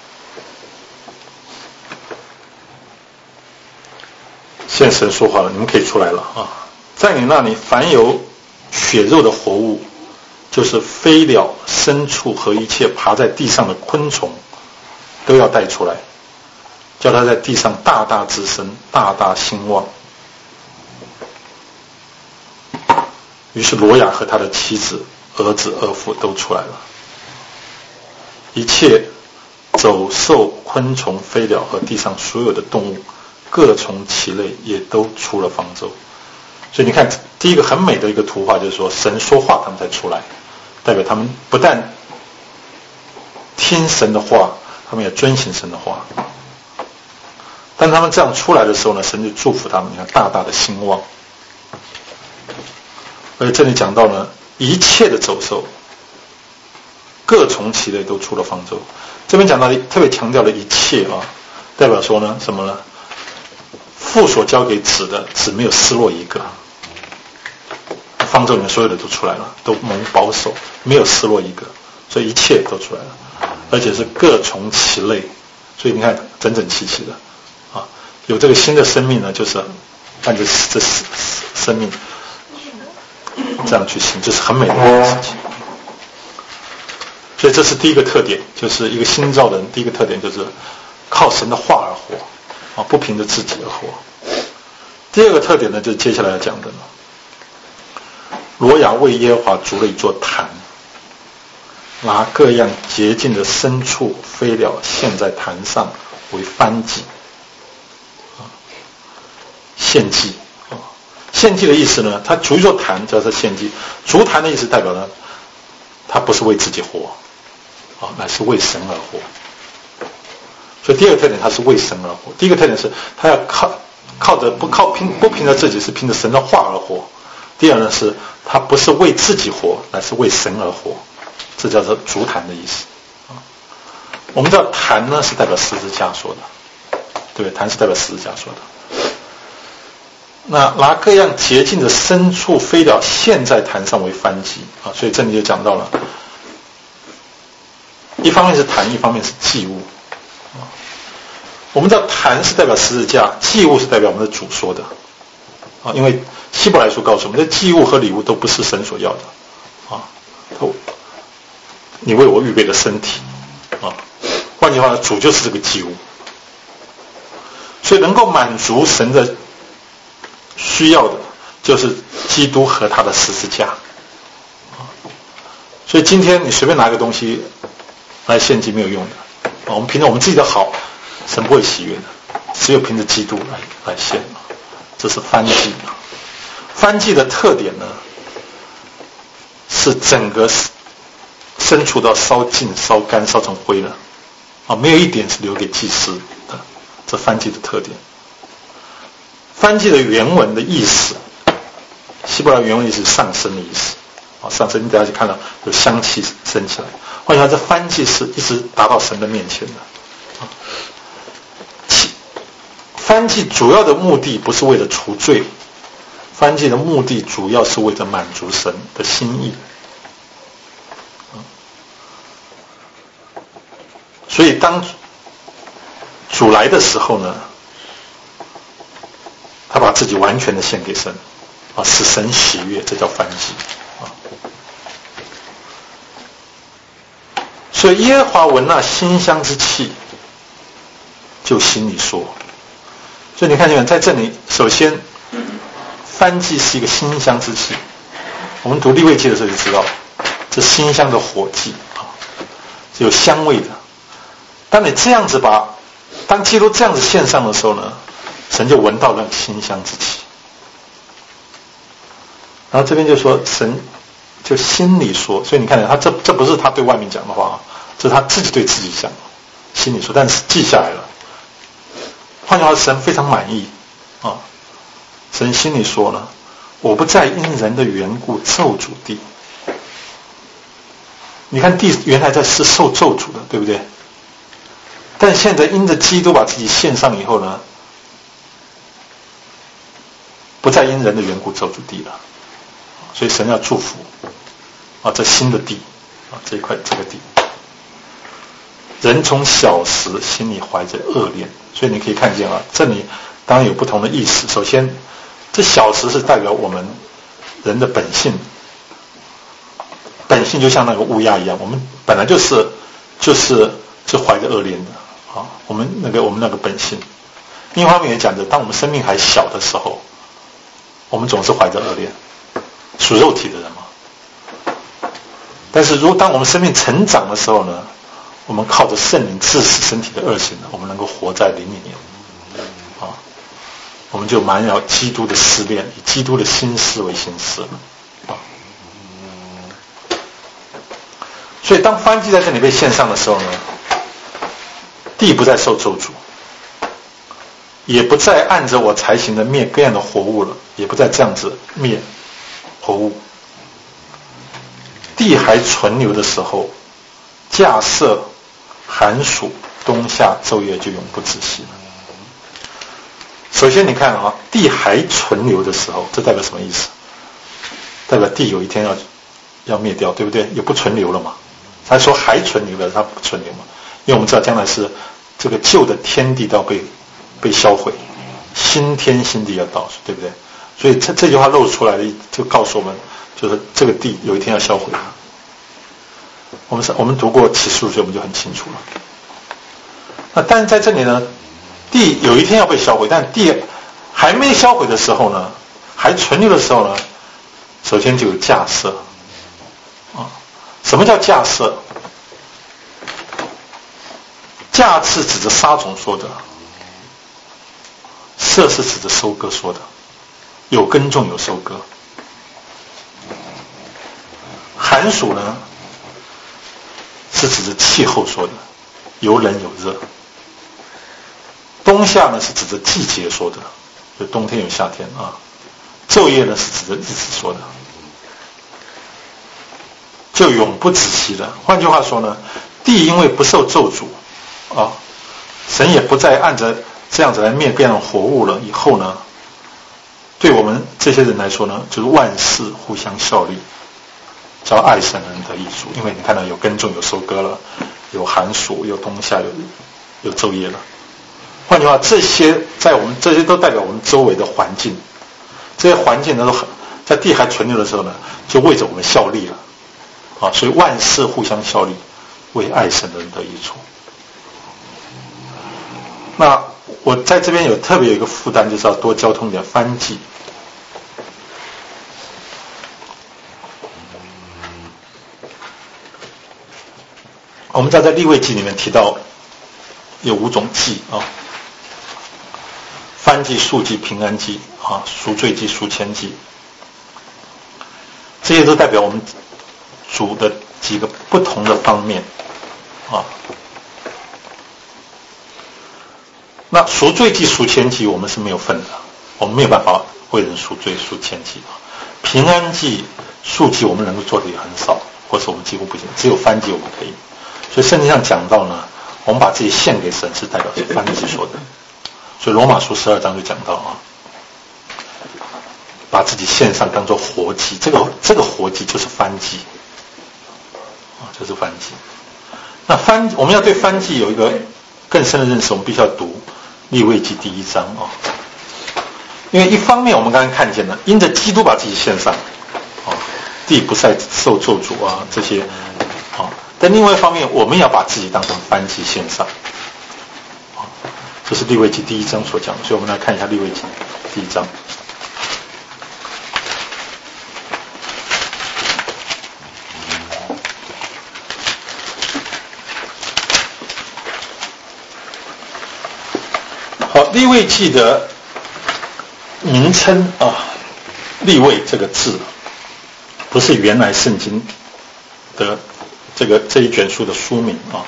现在神说话了，你们可以出来了啊！在你那里，凡有血肉的活物，就是飞鸟、牲畜和一切爬在地上的昆虫，都要带出来，叫它在地上大大滋生，大大兴旺。于是罗亚和他的妻子、儿子、儿妇都出来了，一切走兽、昆虫、飞鸟和地上所有的动物，各从其类，也都出了方舟。所以你看，第一个很美的一个图画，就是说神说话，他们才出来。代表他们不但听神的话，他们也遵行神的话。当他们这样出来的时候呢，神就祝福他们，你看大大的兴旺。而且这里讲到呢，一切的走兽各从其类，都出了方舟。这边讲到特别强调了一切啊，代表说呢什么呢？父所交给子的，子没有失落一个。方舟里面所有的都出来了，都蒙保守，没有失落一个，所以一切都出来了，而且是各从其类，所以你看整整齐齐的啊，有这个新的生命呢，就是按照这生命这样去行，这是很美的一件事情。所以这是第一个特点，就是一个新造的人，第一个特点就是靠神的话而活啊，不凭着自己而活。第二个特点呢，就是接下来要讲的呢。罗亚为耶和华筑了一座坛，拿各样洁净的牲畜、飞鸟献在坛上为燔祭，献祭啊，献祭的意思呢，他筑一座坛叫做献祭。筑坛的意思代表呢，他不是为自己活啊，乃是为神而活。所以第二个特点，他是为神而活。第一个特点是他要靠靠着不靠凭不凭着自己，是凭着神的话而活。第二呢，是他不是为自己活，乃是为神而活。 这叫做足坛的意思。我们知道坛呢是代表十字架说的，对，坛是代表十字架说的。那拿各样洁净的牲畜飞鸟献在坛上为燔祭啊，所以这里就讲到了，一方面是坛，一方面是祭物。我们知道坛是代表十字架，祭物是代表我们的主说的啊，因为希伯来书告诉我们，这祭物和礼物都不是神所要的啊，都你为我预备的身体啊，换句话说，主就是这个祭物，所以能够满足神的需要的就是基督和他的十字架。所以今天你随便拿一个东西来献祭没有用的，我们凭着我们自己的好，神不会喜悦的，只有凭着基督来来献。这是燔祭。燔祭的特点呢，是整个牲畜都要烧尽、烧干、烧成灰了啊，没有一点是留给祭司的，这燔祭的特点。燔祭的原文的意思，希伯来原文意思是上升的意思啊，上升，你等下就看到有香气升起来。换句话说，这燔祭是一直达到神的面前的啊。燔祭主要的目的不是为了除罪，燔祭的目的主要是为了满足神的心意。所以当主来的时候呢，他把自己完全的献给神啊，使神喜悦，这叫燔祭啊。所以耶和华闻那馨香之气，就心里说。所以你看见没有，在这里首先燔祭是一个馨香之气，我们读利未记的时候就知道，这馨香的火祭啊，是有香味的。当你这样子把，当基督这样子献上的时候呢，神就闻到那个馨香之气。然后这边就说神就心里说，所以你看他这这不是他对外面讲的话，这是他自己对自己讲，心里说，但是记下来了。换句话说，神非常满意啊！神心里说呢，我不再因人的缘故咒诅地。你看地原来在是受咒诅的，对不对？但现在因着基督把自己献上以后呢，不再因人的缘故咒诅地了，所以神要祝福啊，这新的地啊，这一块这个地。人从小时心里怀着恶念，所以你可以看见啊，这里当然有不同的意思。首先，这小时是代表我们人的本性，本性就像那个乌鸦一样，我们本来就是就是是怀着恶念的啊，我们那个我们那个本性。另一方面也讲着，当我们生命还小的时候，我们总是怀着恶念，属肉体的人嘛。但是如果当我们生命成长的时候呢，我们靠着圣灵治死身体的恶行，我们能够活在灵里面啊，我们就满了基督的思念，以基督的心思为心思啊。所以当燔祭在这里被献上的时候呢，地不再受咒诅，也不再按着我才行的灭各样的活物了，也不再这样子灭活物。地还存留的时候，架设寒暑冬夏昼夜就永不止息了。首先你看啊，地还存留的时候，这代表什么意思？代表地有一天要要灭掉，对不对？也不存留了嘛。他说还存留了，它不存留嘛，因为我们知道将来是这个旧的天地都要被被销毁，新天新地要到，对不对？所以这这句话露出来的就告诉我们，就是这个地有一天要销毁它。我们是我们读过启示录，所以我们就很清楚了。那但是在这里呢，地有一天要被销毁，但地还没销毁的时候呢，还存留的时候呢，首先就有架设啊。什么叫架设？架是指着撒种说的，设是指着收割说的，有耕种有收割。寒暑呢，是指着气候说的，有冷有热。冬夏呢是指着季节说的，有冬天有夏天啊。昼夜呢是指着日子说的。 就永不止息了。换句话说呢，地因为不受咒诅啊，神也不再按着这样子来灭各样活物了。以后呢，对我们这些人来说呢，就是万事互相效力，叫爱神人得益处。因为你看到有耕种，有收割了，有寒暑，有冬夏，有有昼夜了。换句话，这些在我们这些都代表我们周围的环境，这些环境呢，都在地还存留的时候呢，就为着我们效力了啊。所以万事互相效力，为爱神的人得益处。那我在这边有特别有一个负担，就是要多交通一点翻记。我们知道在利未记里面提到有五种祭啊，燔祭、素祭、平安祭啊、赎罪祭、赎愆祭，这些都代表我们主的几个不同的方面啊。那赎罪祭、赎愆祭我们是没有份的，我们没有办法为人赎罪、赎愆祭啊。平安祭、素祭我们能够做的也很少，或是我们几乎不行，只有燔祭我们可以。所以圣经上讲到呢，我们把自己献给神是代表是燔祭说的。所以罗马书十二章就讲到啊，把自己献上当作活祭，这个这个活祭就是燔祭啊，就是燔祭。那燔我们要对燔祭有一个更深的认识，我们必须要读利未记第一章啊。因为一方面我们刚刚看见了，因着基督把自己献上啊，地不再受咒诅啊这些啊。但另外一方面，我们要把自己当成燔祭献上啊，这是利未记第一章所讲的。所以我们来看一下利未记第一章。好，利未记的名称啊，利未这个字不是原来圣经的这个这一卷书的书名啊，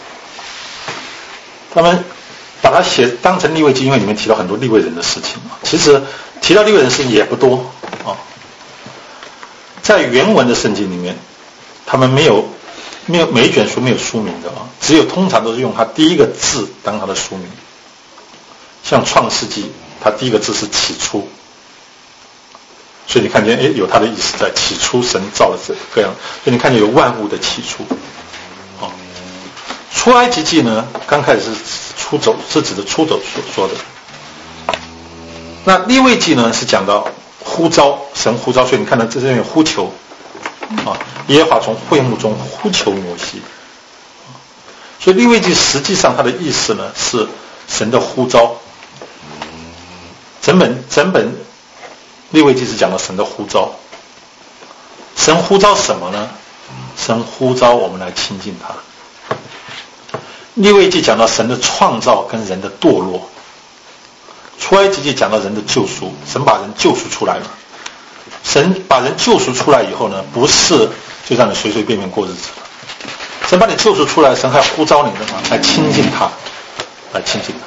他们把它写当成利未记，因为里面提到很多利未人的事情啊。其实提到利未人的事情也不多啊，在原文的圣经里面，他们没有没有每一卷书没有书名的啊，只有通常都是用它第一个字当它的书名。像创世纪，它第一个字是起初，所以你看见哎有它的意思在，起初神造了这个样，所以你看见有万物的起初。哦，出埃及记呢，刚开始是出走，是指的出走所说的。那利未记呢是讲到呼召，神呼召，所以你看到这边有呼求啊，耶和华从会幕中呼求摩西。所以利未记实际上它的意思呢是神的呼召。整本整本利未记是讲到神的呼召，神呼召什么呢？神呼召我们来亲近他。利未记讲到神的创造跟人的堕落，出埃及记讲到人的救赎，神把人救赎出来了。神把人救赎出来以后呢，不是就让你随随便便过日子了，神把你救赎出来，神还呼召你的嘛，来亲近他，来亲近他。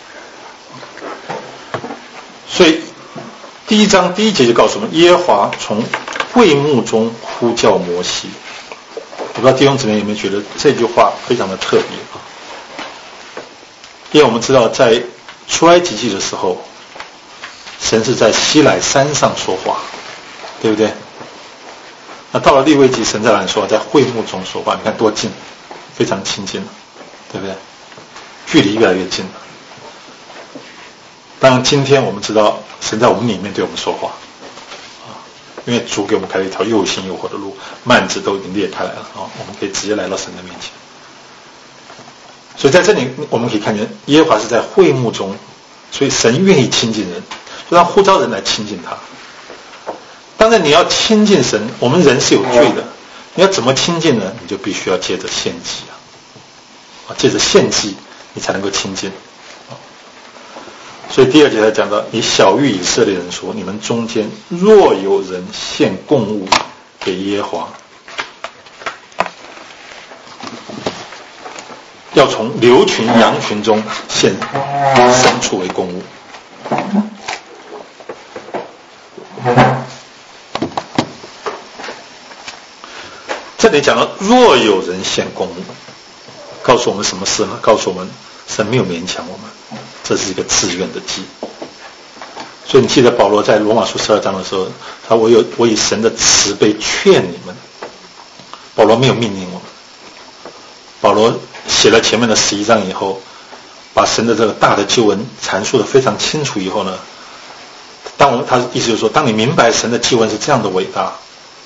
所以第一章第一节就告诉我们，耶和华从会幕中呼叫摩西。我不知道弟兄姊妹有没有觉得这句话非常的特别啊？因为我们知道在出埃及记的时候，神是在西乃山上说话，对不对？那到了利未记，神在哪里说？在会幕中说话，你看多近，非常亲近了，对不对？距离越来越近了。当然今天我们知道神在我们里面对我们说话啊，因为主给我们开了一条又新又活的路，幔子都已经裂开来了啊，我们可以直接来到神的面前。所以在这里我们可以看见耶和华是在会幕中，所以神愿意亲近人，就让呼召人来亲近他。当然你要亲近神，我们人是有罪的，你要怎么亲近呢？你就必须要借着献祭啊，借着献祭你才能够亲近。所以第二节他讲到，你晓谕以色列人说，你们中间若有人献供物给耶和华，要从牛群羊群中献牲畜为供物。 这里讲到若有人献公物，告诉我们什么事呢？告诉我们神没有勉强我们，这是一个自愿的祭。所以你记得保罗在罗马书十二章的时候，他我有我以神的慈悲劝你们。保罗没有命令我们，保罗写了前面的十一章以后，把神的这个大的救恩阐述得非常清楚以后呢，当我们他意思就是说，当你明白神的救恩是这样的伟大，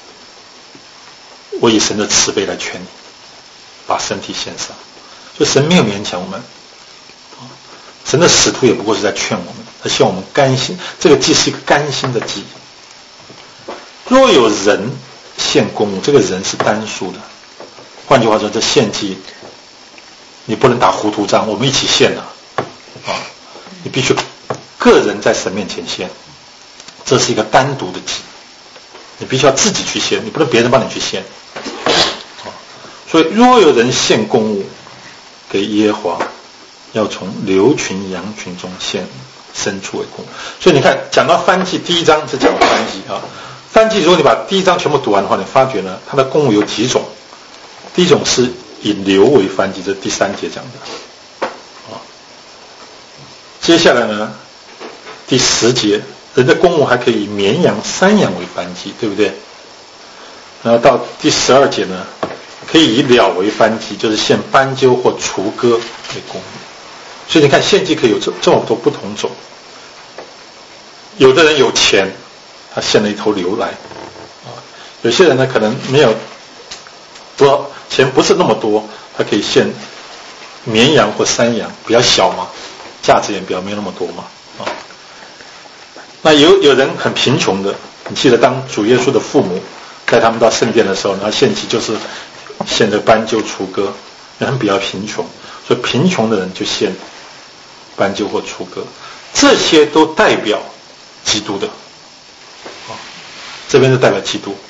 我以神的慈悲来劝你，把身体献上。所以神没有勉强我们，神的使徒也不过是在劝我们，他希望我们甘心，这个祭是一个甘心的祭。若有人献公物，这个人是单数的，换句话说，这献祭你不能打糊涂账，我们一起献了啊，你必须个人在神面前献，这是一个单独的祭，你必须要自己去献，你不能别人帮你去献啊。所以若有人献公物给耶和华，要从牛群羊群中献牲畜为公物。所以你看，讲到燔祭，第一章是讲燔祭啊。燔祭如果你把第一章全部读完的话，你发觉呢，它的公物有几种。第一种是以牛为燔祭，这是第三节讲的啊。接下来呢，第十节，人的公物还可以以绵羊、山羊为燔祭，对不对？然后到第十二节呢，可以以鸟为燔祭，就是献斑鸠或雏鸽为公物。所以你看，献祭可以有这这么多不同种。有的人有钱，他献了一头牛来啊；有些人呢可能没有多钱，不是那么多，他可以献绵羊或山羊，比较小嘛，价值也比较没有那么多嘛啊。那有有人很贫穷的，你记得当主耶稣的父母带他们到圣殿的时候，那献祭就是献的斑鸠、雏鸽，人比较贫穷，所以贫穷的人就献斑鸠或雏鸽，这些都代表基督的啊，这边是代表基督。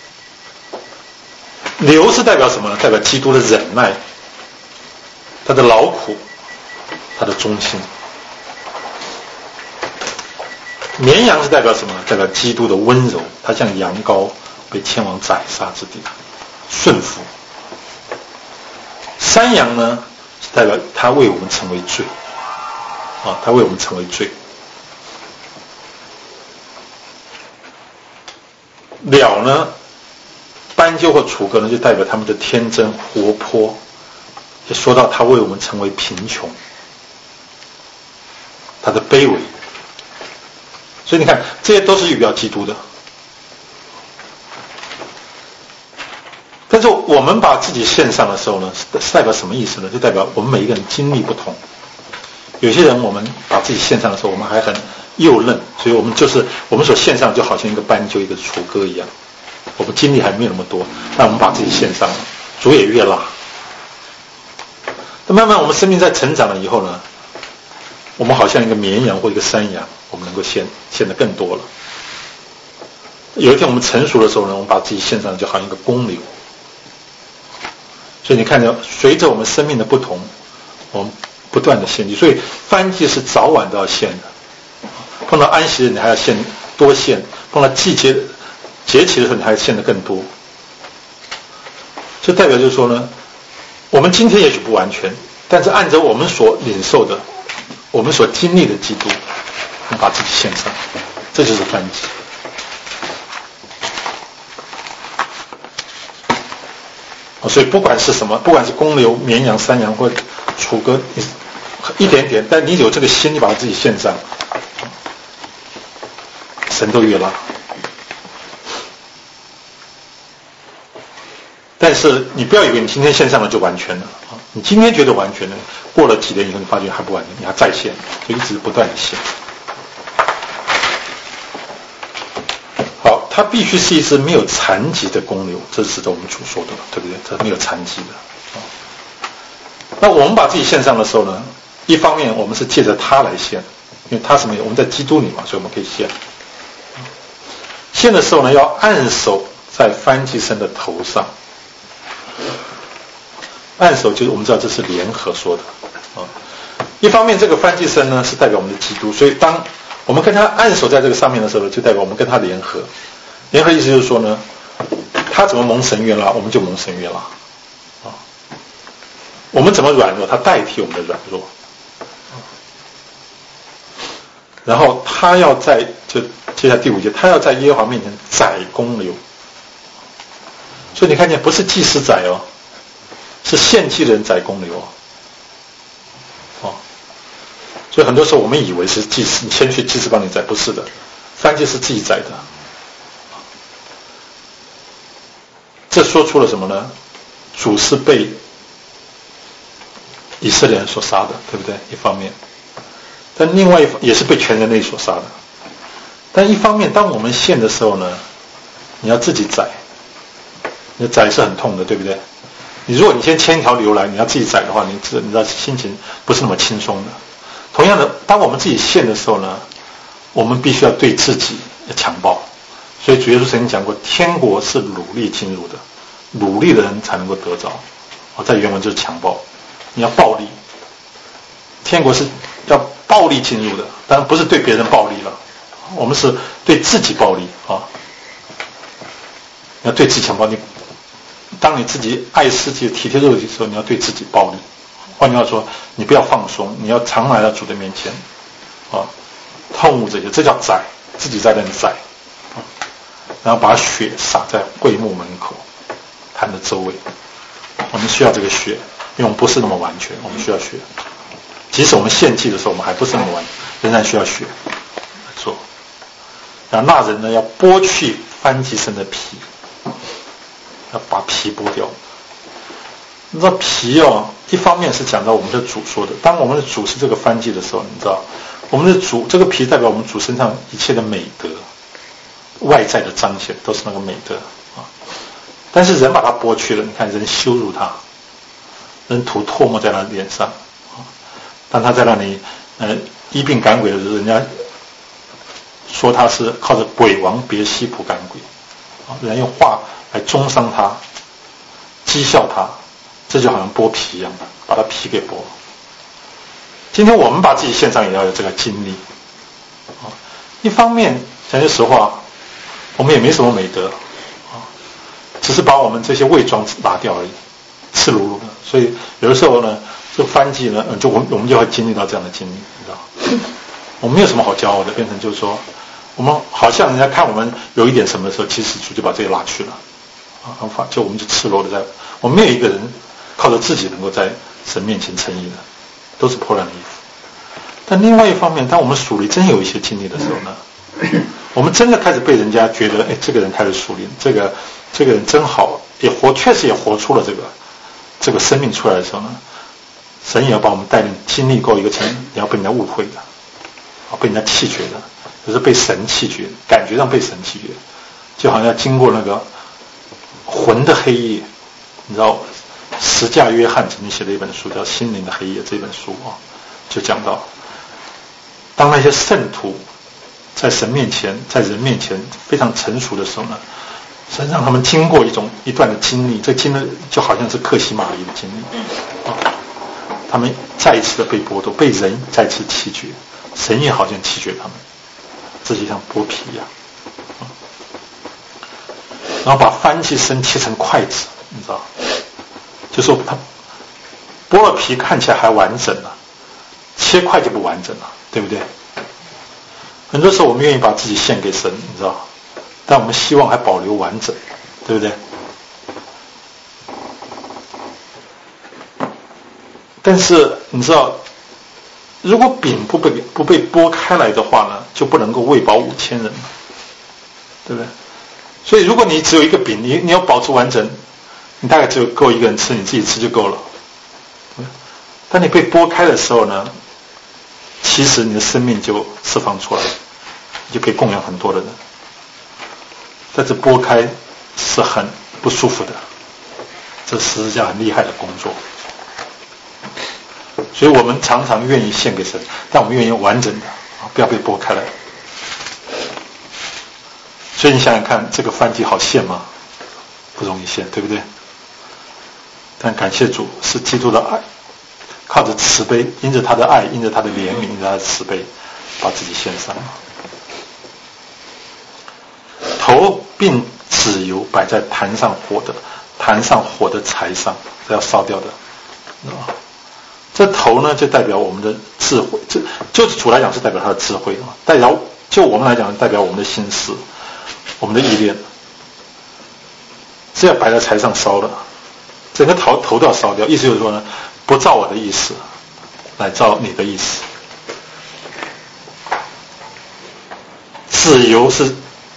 牛是代表什么呢？代表基督的忍耐，他的劳苦，他的忠心。绵羊是代表什么呢？代表基督的温柔，他像羊羔被牵往宰杀之地，顺服。山羊呢，是代表他为我们成为罪啊，他为我们成为罪。鸟呢，斑鸠或雏鸽呢，就代表他们的天真活泼，就说到他为我们成为贫穷，他的卑微。所以你看，这些都是预表基督的。但是我们把自己献上的时候呢，是代表什么意思呢？就代表我们每一个人经历不同。有些人我们把自己献上的时候，我们还很幼嫩，所以我们就是我们所献上就好像一个斑鸠、一个雏鸽一样，我们精力还没有那么多，但我们把自己献上了，主也悦纳。那慢慢我们生命在成长了以后呢，我们好像一个绵羊或一个山羊，我们能够献献得更多了。有一天我们成熟的时候呢，我们把自己献上就好像一个公牛。所以你看着，随着我们生命的不同，我们不断的献祭。所以燔祭是早晚都要献的。碰到安息日你还要献多献，碰到季节节期的时候你还要献得更多。这代表就是说呢，我们今天也许不完全，但是按照我们所领受的，我们所经历的基督，我们把自己献上，这就是燔祭。所以不管是什么，不管是公牛、绵羊、山羊或雏鸽，一点点，但你有这个心，你把自己献上，神都悦纳。但是你不要以为你今天献上了就完全了啊！你今天觉得完全了，过了几年以后，你发觉还不完全，你要再献，就一直不断的献。好，它必须是一只没有残疾的公牛，这是指着我们主说的，对不对？这没有残疾的。那我们把自己献上的时候呢，一方面我们是借着它来献，因为它是没有，我们在基督里嘛，所以我们可以献。献的时候呢，要按手在燔祭牲的头上。按手就是我们知道这是联合说的啊。一方面这个燔祭牲呢是代表我们的基督，所以当我们跟他按手在这个上面的时候，就代表我们跟他联合。联合意思就是说呢， 他怎么蒙神悦纳，我们就蒙神悦纳啊。我们怎么软弱，他代替我们的软弱。然后他要在就接下来第五节，他要在耶和华面前宰公牛。所以你看见不是祭司宰哦，是献祭的人宰公牛哦。哦，所以很多时候我们以为是祭司，你先去祭司帮你宰，不是的，燔祭是自己宰的。这说出了什么呢？主是被以色列人所杀的，对不对？一方面，但另外一方也是被全人类所杀的。但一方面，当我们献的时候呢，你要自己宰，你的宰是很痛的，对不对？你如果你先牵一条牛来，你要自己宰的话，你知你知道心情不是那么轻松的。同样的，当我们自己献的时候呢，我们必须要对自己强暴。所以主耶稣曾经讲过，天国是努力进入的，努力的人才能够得着。哦，在原文就是强暴，你要暴力。天国是要暴力进入的，当然不是对别人暴力了，我们是对自己暴力啊。你要对自己强暴，你当你自己爱世界、体贴肉体的时候，你要对自己暴力。换句话说，你不要放松，你要常来到主的面前啊，痛恶这些，这叫宰，自己在那里宰。然后把血洒在会幕门口坛的周围，我们需要这个血，因为我们不是那么完全，我们需要血。即使我们献祭的时候，我们还不是那么完全，仍然需要血来做。然后那人呢，要剥去燔祭身的皮，要把皮剥掉。你知道皮哦，一方面是讲到我们的主说的，当我们的主是这个燔祭的时候，你知道我们的主这个皮代表我们主身上一切的美德。外在的彰显都是那个美德啊，但是人把它剥去了，你看人羞辱他，人涂唾沫在他脸上啊，当他在那里呃医病赶鬼的时候，人家说他是靠着鬼王别西卜赶鬼啊，人用话来中伤他，讥笑他，这就好像剥皮一样，把他皮给剥。今天我们把自己献上，也要有这个经历啊。一方面讲句实话，我们也没什么美德啊，只是把我们这些伪装拿掉而已，赤裸裸的。所以有的时候呢，这个燔祭呢，就我们我们就会经历到这样的经历，你知道，我们没有什么好骄傲的，变成就是说，我们好像人家看我们有一点什么的时候，其实主就把这个拿去了啊，就我们就赤裸的在，我们没有一个人靠着自己能够在神面前称义的，都是破烂的衣服。但另外一方面，当我们属灵真有一些经历的时候呢，我们真的开始被人家觉得，哎，这个人开始属灵，这个这个人真好，也活，确实也活出了这个这个生命出来的时候呢，神也要把我们带领经历过一个程度，你要被人家误会的，啊，被人家弃绝的，就是被神弃绝，感觉上被神弃绝，就好像要经过那个魂的黑夜，你知道，十架约翰曾经写了一本书叫《心灵的黑夜》，这本书啊，就讲到，当那些圣徒在神面前，在人面前非常成熟的时候呢，神让他们经过一种一段的经历，这经历就好像是克西玛丽的经历啊，他们再一次的被剥夺，被人再次弃绝，神也好像弃绝他们，这就像剥皮一样啊，然后把番茄身切成筷子，你知道，就说他剥了皮看起来还完整了，切块就不完整了，对不对？很多时候我们愿意把自己献给神，你知道，但我们希望还保留完整，对不对？但是你知道，如果饼不被不被剥开来的话呢，就不能够喂饱五千人了，对不对？所以如果你只有一个饼，你你要保持完整，你大概只有够一个人吃，你自己吃就够了。当你被剥开的时候呢，其实你的生命就释放出来，你就可以供养很多的人。但是剥开是很不舒服的，这十字架很厉害的工作。所以我们常常愿意献给神，但我们愿意完整的，不要被剥开来。所以你想想看，这个燔祭好献吗？不容易献，对不对？但感谢主，是基督的爱，靠着慈悲，因着他的爱，因着他的怜悯，因着他的慈悲，把自己献上了。头并纸油摆在坛上火的坛上火的柴上，是要烧掉的。啊，这头呢就代表我们的智慧，这就主来讲是代表他的智慧啊，代表就我们来讲代表我们的心思，我们的意念，是要摆在柴上烧的，整个头头都要烧掉。意思就是说呢，不照我的意思，来照你的意思。脂油是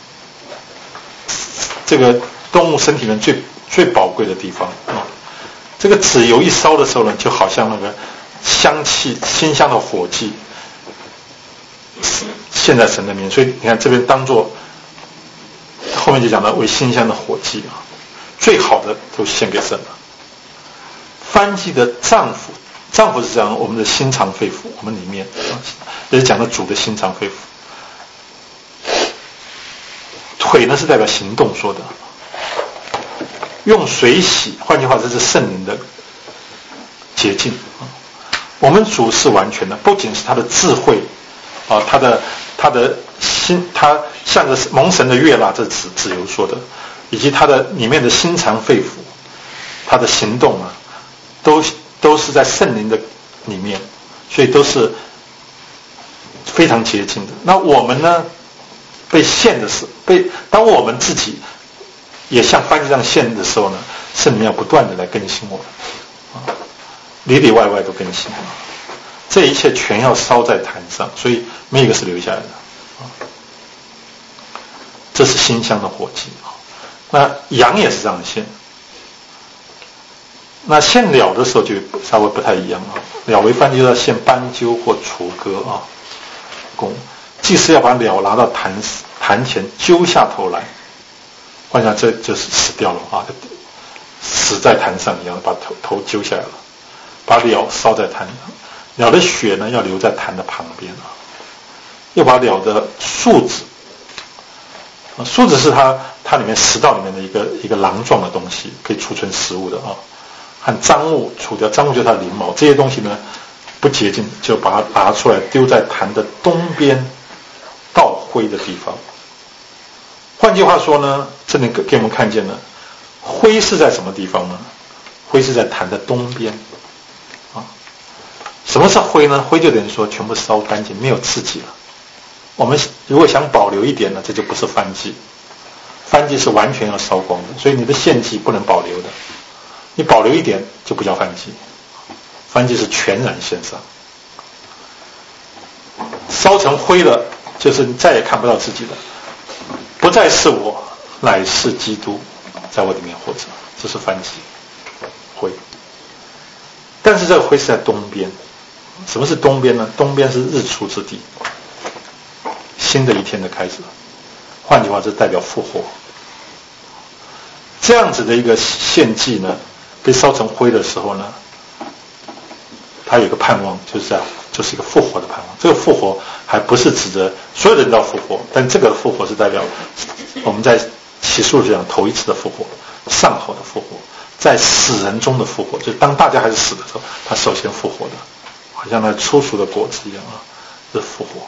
这个动物身体里面最最宝贵的地方啊。这个脂油一烧的时候呢，就好像那个香气馨香的火祭献在神的面，所以你看这边当作后面就讲到为馨香的火祭啊，最好的都献给神了。燔祭的脏腑，脏腑是讲我们的心肠肺腑，我们里面啊，也是讲到主的心肠肺腑。腿呢是代表行动说的，用水洗，换句话这是圣灵的洁净。我们主是完全的，不仅是他的智慧啊，他的他的心，他向着蒙神的悦纳，这是子由说的，以及他的里面的心肠肺腑，他的行动啊，都都是在圣灵的里面，所以都是非常洁净的。那我们呢？被献的是被，当我们自己也像燔祭这样献的时候呢，圣灵要不断的来更新我们，啊，里里外外都更新，这一切全要烧在坛上，所以没有一个是留下来的，啊，这是馨香的火祭啊。那羊也是这样献，那献了的时候就稍微不太一样啊，了为燔祭就要献斑鸠或雏鸽啊，公。祭司要把鸟拿到坛坛前，揪下头来，换下这就是死掉了啊，死在坛上一样，把头头揪下来了，把鸟烧在坛上，鸟的血呢要留在坛的旁边啊，又把鸟的树子，啊，树子是它它里面食道里面的一个一个囊状的东西，可以储存食物的啊，和脏物除掉，脏物就是它的鳞毛，这些东西呢不洁净，就把它拿出来丢在坛的东边倒灰的地方。换句话说呢，这里给我们看见了灰是在什么地方呢？灰是在坛的东边啊。什么是灰呢？灰就等于说全部烧干净，没有刺激了。我们如果想保留一点呢，这就不是燔祭，燔祭是完全要烧光的，所以你的献祭不能保留的，你保留一点就不叫燔祭，燔祭是全然献上，烧成灰了就是你再也看不到自己了，不再是我，乃是基督在我里面活着，这是燔祭灰。但是这个灰是在东边。什么是东边呢？东边是日出之地，新的一天的开始。换句话，这代表复活。这样子的一个献祭呢，被烧成灰的时候呢，它有一个盼望，就是这样，就是一个复活的盼望。这个复活还不是指着所有人都要复活，但这个复活是代表我们在启示录这样头一次的复活，上头的复活，在死人中的复活，就当大家还是死的时候，他首先复活的，好像那初熟的果子一样啊，是复活。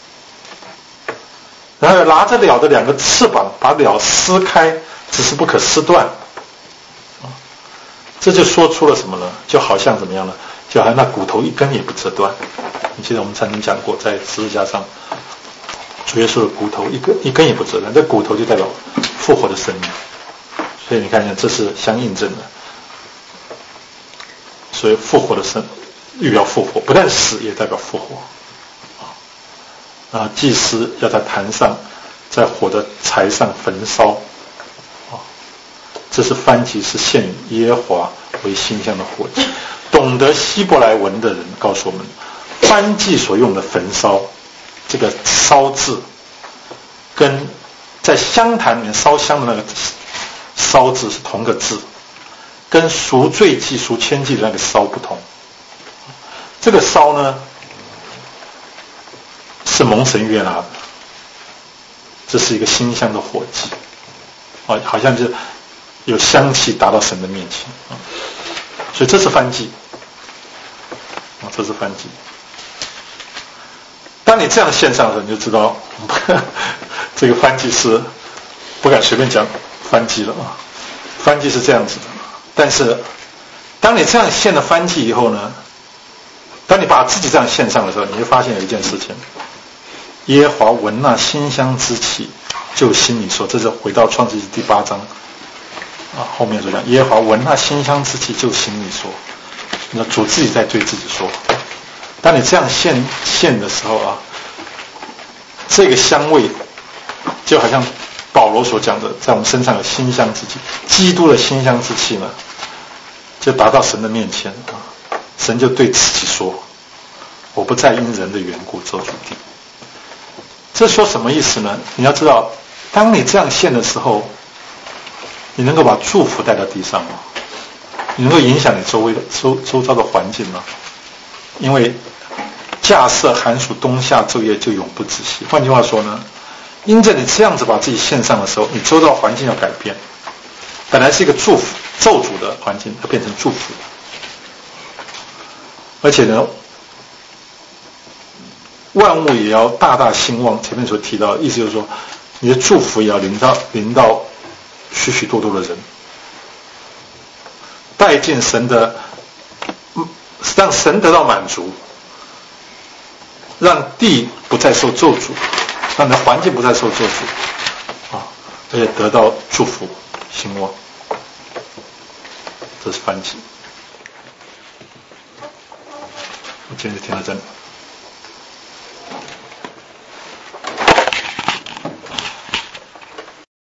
然后拿着鸟的两个翅膀，把鸟撕开，只是不可撕断。这就说出了什么呢？就好像怎么样呢？就好像那骨头一根也不折断。你记得我们曾经讲过，在十字架上，主耶稣的骨头一根一根也不折断，这骨头就代表复活的生命。所以你看见这是相印证的。所以复活的生预表复活，不但死也代表复活。啊，祭司要在坛上，在火的柴上焚烧。啊，这是燔祭，是献与耶和华为馨香的火祭。懂得希伯来文的人告诉我们，燔祭所用的焚烧，这个烧字，跟在香坛里面烧香的那个烧字是同个字，跟赎罪祭、赎愆祭的那个烧不同。这个烧呢，是蒙神悦纳的，这是一个馨香的火祭，啊，好像是有香气达到神的面前啊，所以这是燔祭，啊，这是燔祭。当你这样献上的时候，你就知道这个燔祭是不敢随便讲燔祭了啊。燔祭是这样子的，但是当你这样献了燔祭以后呢，当你把自己这样献上的时候，你会发现有一件事情：耶和华闻那馨香之气，就心里说，这是回到创世纪第八章啊，后面说讲耶和华闻那馨香之气，就心里说，那主自己在对自己说。当你这样献献的时候啊，这个香味就好像保罗所讲的，在我们身上有馨香之气，基督的馨香之气呢，就达到神的面前啊，神就对自己说，我不再因人的缘故做主地。这说什么意思呢？你要知道，当你这样献的时候，你能够把祝福带到地上吗？你能够影响你周围的周周遭的环境吗？因为架设寒暑冬夏昼夜就永不止息。换句话说呢，因着你这样子把自己献上的时候，你周遭环境要改变，本来是一个祝福咒诅的环境，要变成祝福。而且呢，万物也要大大兴旺。前面所提到的意思就是说，你的祝福也要临到临到许许多多的人，带进神的，让神得到满足，让地不再受咒诅，让你的环境不再受咒诅啊，而且得到祝福兴旺。这是燔祭。我今天就听到这里。